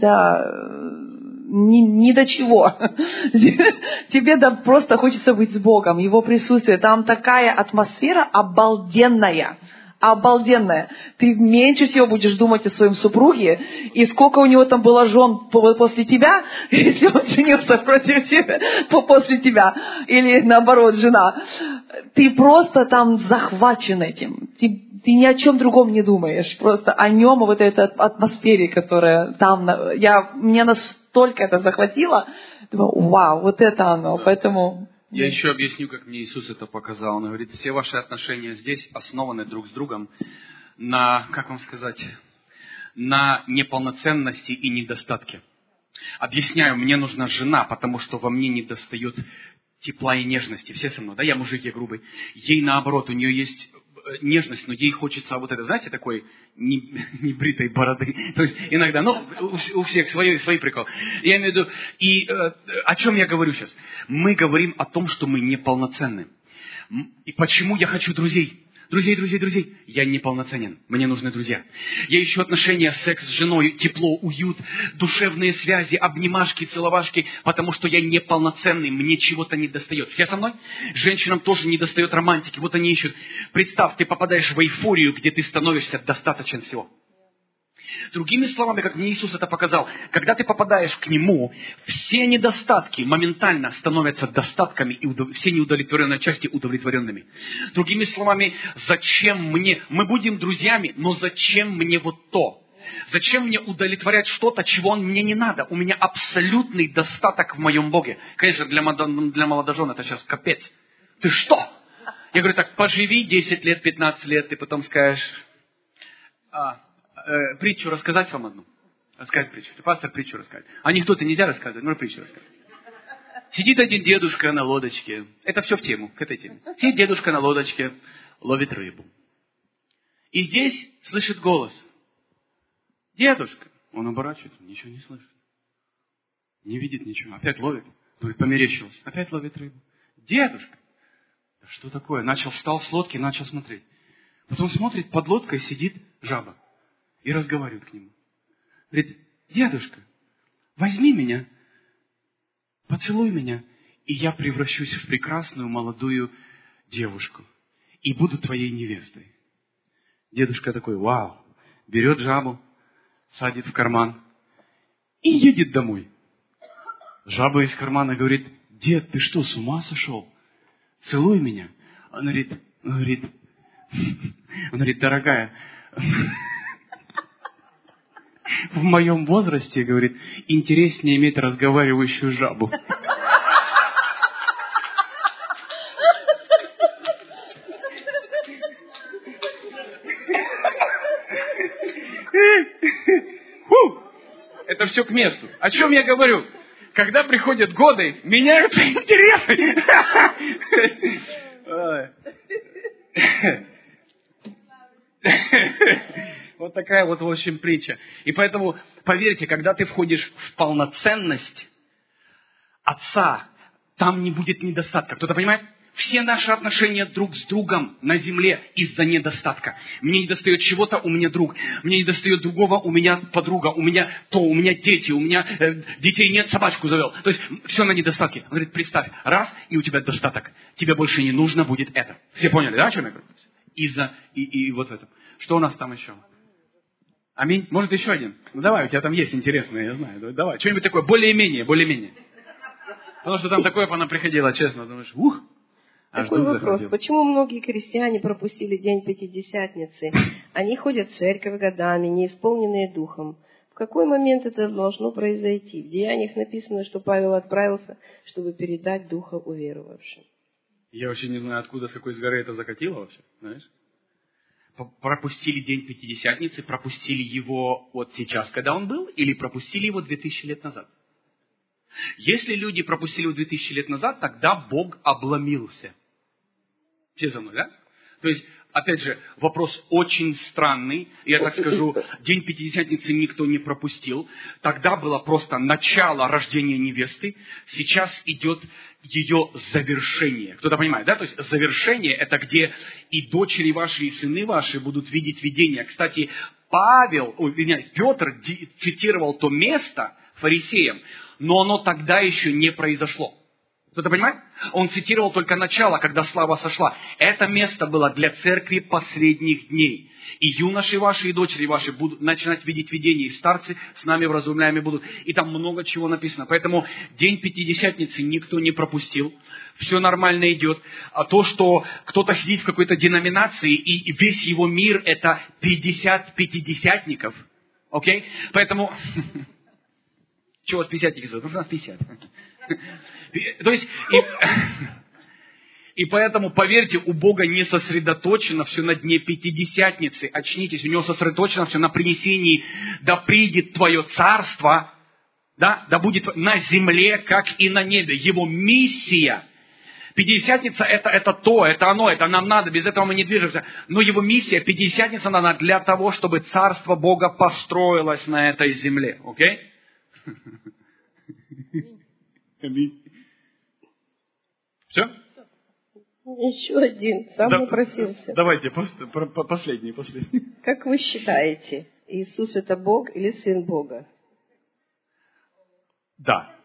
до чего. Тебе просто хочется быть с Богом, Его присутствие. Там такая атмосфера обалденная. Ты меньше всего будешь думать о своем супруге, и сколько у него там было жен после тебя, если он женился против тебя, после тебя, или наоборот, жена. Ты просто там захвачен этим. Ты ни о чем другом не думаешь, просто о нем, вот этой атмосфере, которая там. Меня настолько это захватило, думаю, вау, вот это оно, поэтому... Я еще объясню, как мне Иисус это показал. Он говорит, все ваши отношения здесь основаны друг с другом на, как вам сказать, на неполноценности и недостатке. Объясняю, мне нужна жена, потому что во мне недостает тепла и нежности. Все со мной, да, я мужик, я грубый. Ей наоборот, у нее есть нежность, но ей хочется вот это, знаете, такой небритой бороды. То есть иногда, у всех свой прикол. Я имею в виду, и о чем я говорю сейчас? Мы говорим о том, что мы неполноценны. И почему я хочу друзей? Друзей. Я неполноценен. Мне нужны друзья. Я ищу отношения, секс с женой, тепло, уют, душевные связи, обнимашки, целовашки, потому что я неполноценный, мне чего-то не достает. Все со мной? Женщинам тоже не достает романтики. Вот они ищут. Представь, ты попадаешь в эйфорию, где ты становишься достаточен всего. Другими словами, как мне Иисус это показал, когда ты попадаешь к Нему, все недостатки моментально становятся достатками, и все неудовлетворенные части удовлетворенными. Другими словами, зачем мне, мы будем друзьями, но зачем мне вот то? Зачем мне удовлетворять что-то, чего мне не надо? У меня абсолютный достаток в моем Боге. Конечно, для молодожен это сейчас капец. Ты что? Я говорю, так поживи 10 лет, 15 лет, ты потом скажешь... притчу рассказать вам одну? Рассказать притчу. Пастор притчу рассказать. Анекдоты нельзя рассказывать, можно притчу рассказать. Сидит один дедушка на лодочке. Это все в тему, к этой теме. Сидит дедушка на лодочке, ловит рыбу. И здесь слышит голос. Дедушка. Он оборачивается, ничего не слышит. Не видит ничего. Опять ловит. Говорит, померещилось. Опять ловит рыбу. Дедушка. Да что такое? Встал с лодки, начал смотреть. Потом смотрит, под лодкой сидит жаба. И разговаривает к нему. Говорит, дедушка, возьми меня, поцелуй меня, и я превращусь в прекрасную молодую девушку. И буду твоей невестой. Дедушка такой, вау, берет жабу, садит в карман и едет домой. Жаба из кармана говорит, дед, ты что, с ума сошел? Целуй меня. Он говорит, дорогая, в моем возрасте, говорит, интереснее иметь разговаривающую жабу. Это все к месту. О чем я говорю? Когда приходят годы, меняются интересы. Вот такая вот, в общем, притча. И поэтому, поверьте, когда ты входишь в полноценность, Отца, там не будет недостатка. Кто-то понимает? Все наши отношения друг с другом на земле из-за недостатка. Мне не достает чего-то, у меня друг. Мне не достает другого, у меня подруга. У меня то, у меня дети, у меня детей нет, собачку завел. То есть все на недостатке. Он говорит, представь, раз, и у тебя достаток. Тебе больше не нужно будет это. Все поняли, да, о чем я говорю? И вот в этом. Что у нас там еще? Аминь. Может, еще один? Ну, давай, у тебя там есть интересное, я знаю. Давай, что-нибудь такое, более-менее. Потому что там такое по нам приходило, честно. Думаешь, ух. Такой вопрос. Почему многие крестьяне пропустили день Пятидесятницы? Они ходят в церковь годами, не исполненные духом. В какой момент это должно произойти? В Деяниях написано, что Павел отправился, чтобы передать духа уверовавшим. Я вообще не знаю, откуда, с какой с горы это закатило вообще, знаешь? Пропустили день Пятидесятницы, пропустили его вот сейчас, когда он был, или пропустили его 2000 лет назад? Если люди пропустили его 2000 лет назад, тогда Бог обломился. Все за мной, да? То есть, опять же, вопрос очень странный. Я так скажу, день Пятидесятницы никто не пропустил. Тогда было просто начало рождения невесты. Сейчас идет ее завершение. Кто-то понимает, да? То есть, завершение – это где и дочери ваши, и сыны ваши будут видеть видения. Кстати, Петр цитировал то место фарисеям, но оно тогда еще не произошло. Кто-то понимает? Он цитировал только начало, когда слава сошла. Это место было для церкви последних дней. И юноши ваши, и дочери ваши будут начинать видеть видения, и старцы с нами вразумляемые будут. И там много чего написано. Поэтому день Пятидесятницы никто не пропустил. Все нормально идет. А то, что кто-то сидит в какой-то деноминации, и весь его мир это 50 пятидесятников. Окей? Поэтому... Чего у вас 50 зовут? Потому что у нас 50. То есть, и поэтому, поверьте, у Бога не сосредоточено все на дне Пятидесятницы. Очнитесь, у Него сосредоточено все на принесении, да придет Твое царство, да будет на земле, как и на небе. Его миссия. Пятидесятница это оно, это нам надо, без этого мы не движемся. Но Его миссия, Пятидесятница, она для того, чтобы царство Бога построилось на этой земле. Окей? Все? Еще один, сам напросился. Давайте, последний. Как вы считаете, Иисус это Бог или Сын Бога? Да.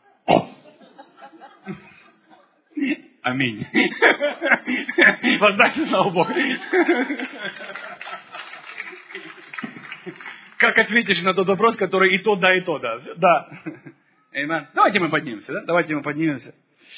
Аминь. Воздайте слава Богу. Как ответишь на тот вопрос, который и то да, и то да? Да. Amen. Давайте мы поднимемся, да? Давайте мы поднимемся.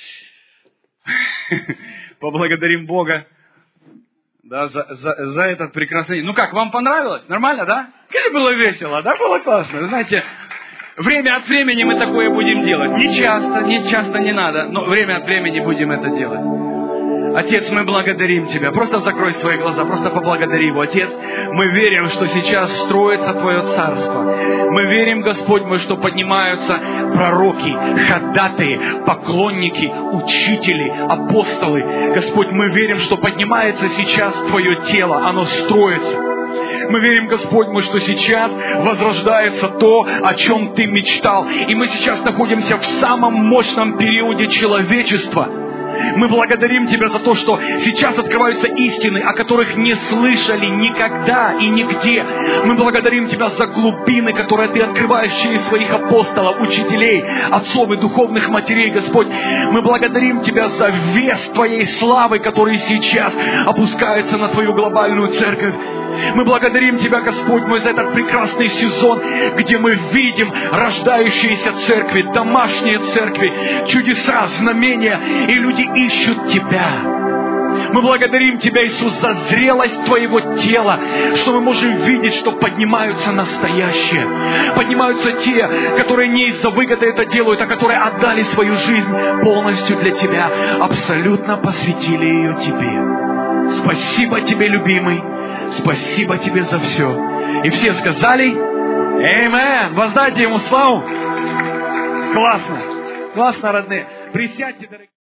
Поблагодарим Бога, да, за этот прекрасный день. Ну как, вам понравилось? Нормально, да? Как было весело, да? Было классно. Знаете, время от времени мы такое будем делать. Не часто не надо, но время от времени будем это делать. Отец, мы благодарим Тебя. Просто закрой свои глаза, просто поблагодари Его. Отец, мы верим, что сейчас строится Твое Царство. Мы верим, Господь мой, что поднимаются пророки, ходатаи, поклонники, учители, апостолы. Господь, мы верим, что поднимается сейчас Твое тело, оно строится. Мы верим, Господь мой, что сейчас возрождается то, о чем Ты мечтал. И мы сейчас находимся в самом мощном периоде человечества. Мы благодарим Тебя за то, что сейчас открываются истины, о которых не слышали никогда и нигде. Мы благодарим Тебя за глубины, которые Ты открываешь через своих апостолов, учителей, отцов и духовных матерей, Господь. Мы благодарим Тебя за вес Твоей славы, который сейчас опускается на Твою глобальную церковь. Мы благодарим Тебя, Господь мой, за этот прекрасный сезон, где мы видим рождающиеся церкви, домашние церкви, чудеса, знамения, и люди ищут Тебя. Мы благодарим Тебя, Иисус, за зрелость Твоего тела, что мы можем видеть, что поднимаются настоящие. Поднимаются те, которые не из-за выгоды это делают, а которые отдали свою жизнь полностью для Тебя, абсолютно посвятили ее Тебе. Спасибо Тебе, любимый. Спасибо Тебе за все. И все сказали: Аминь. Воздайте Ему славу. Классно. Классно, родные. Присядьте, дорогие.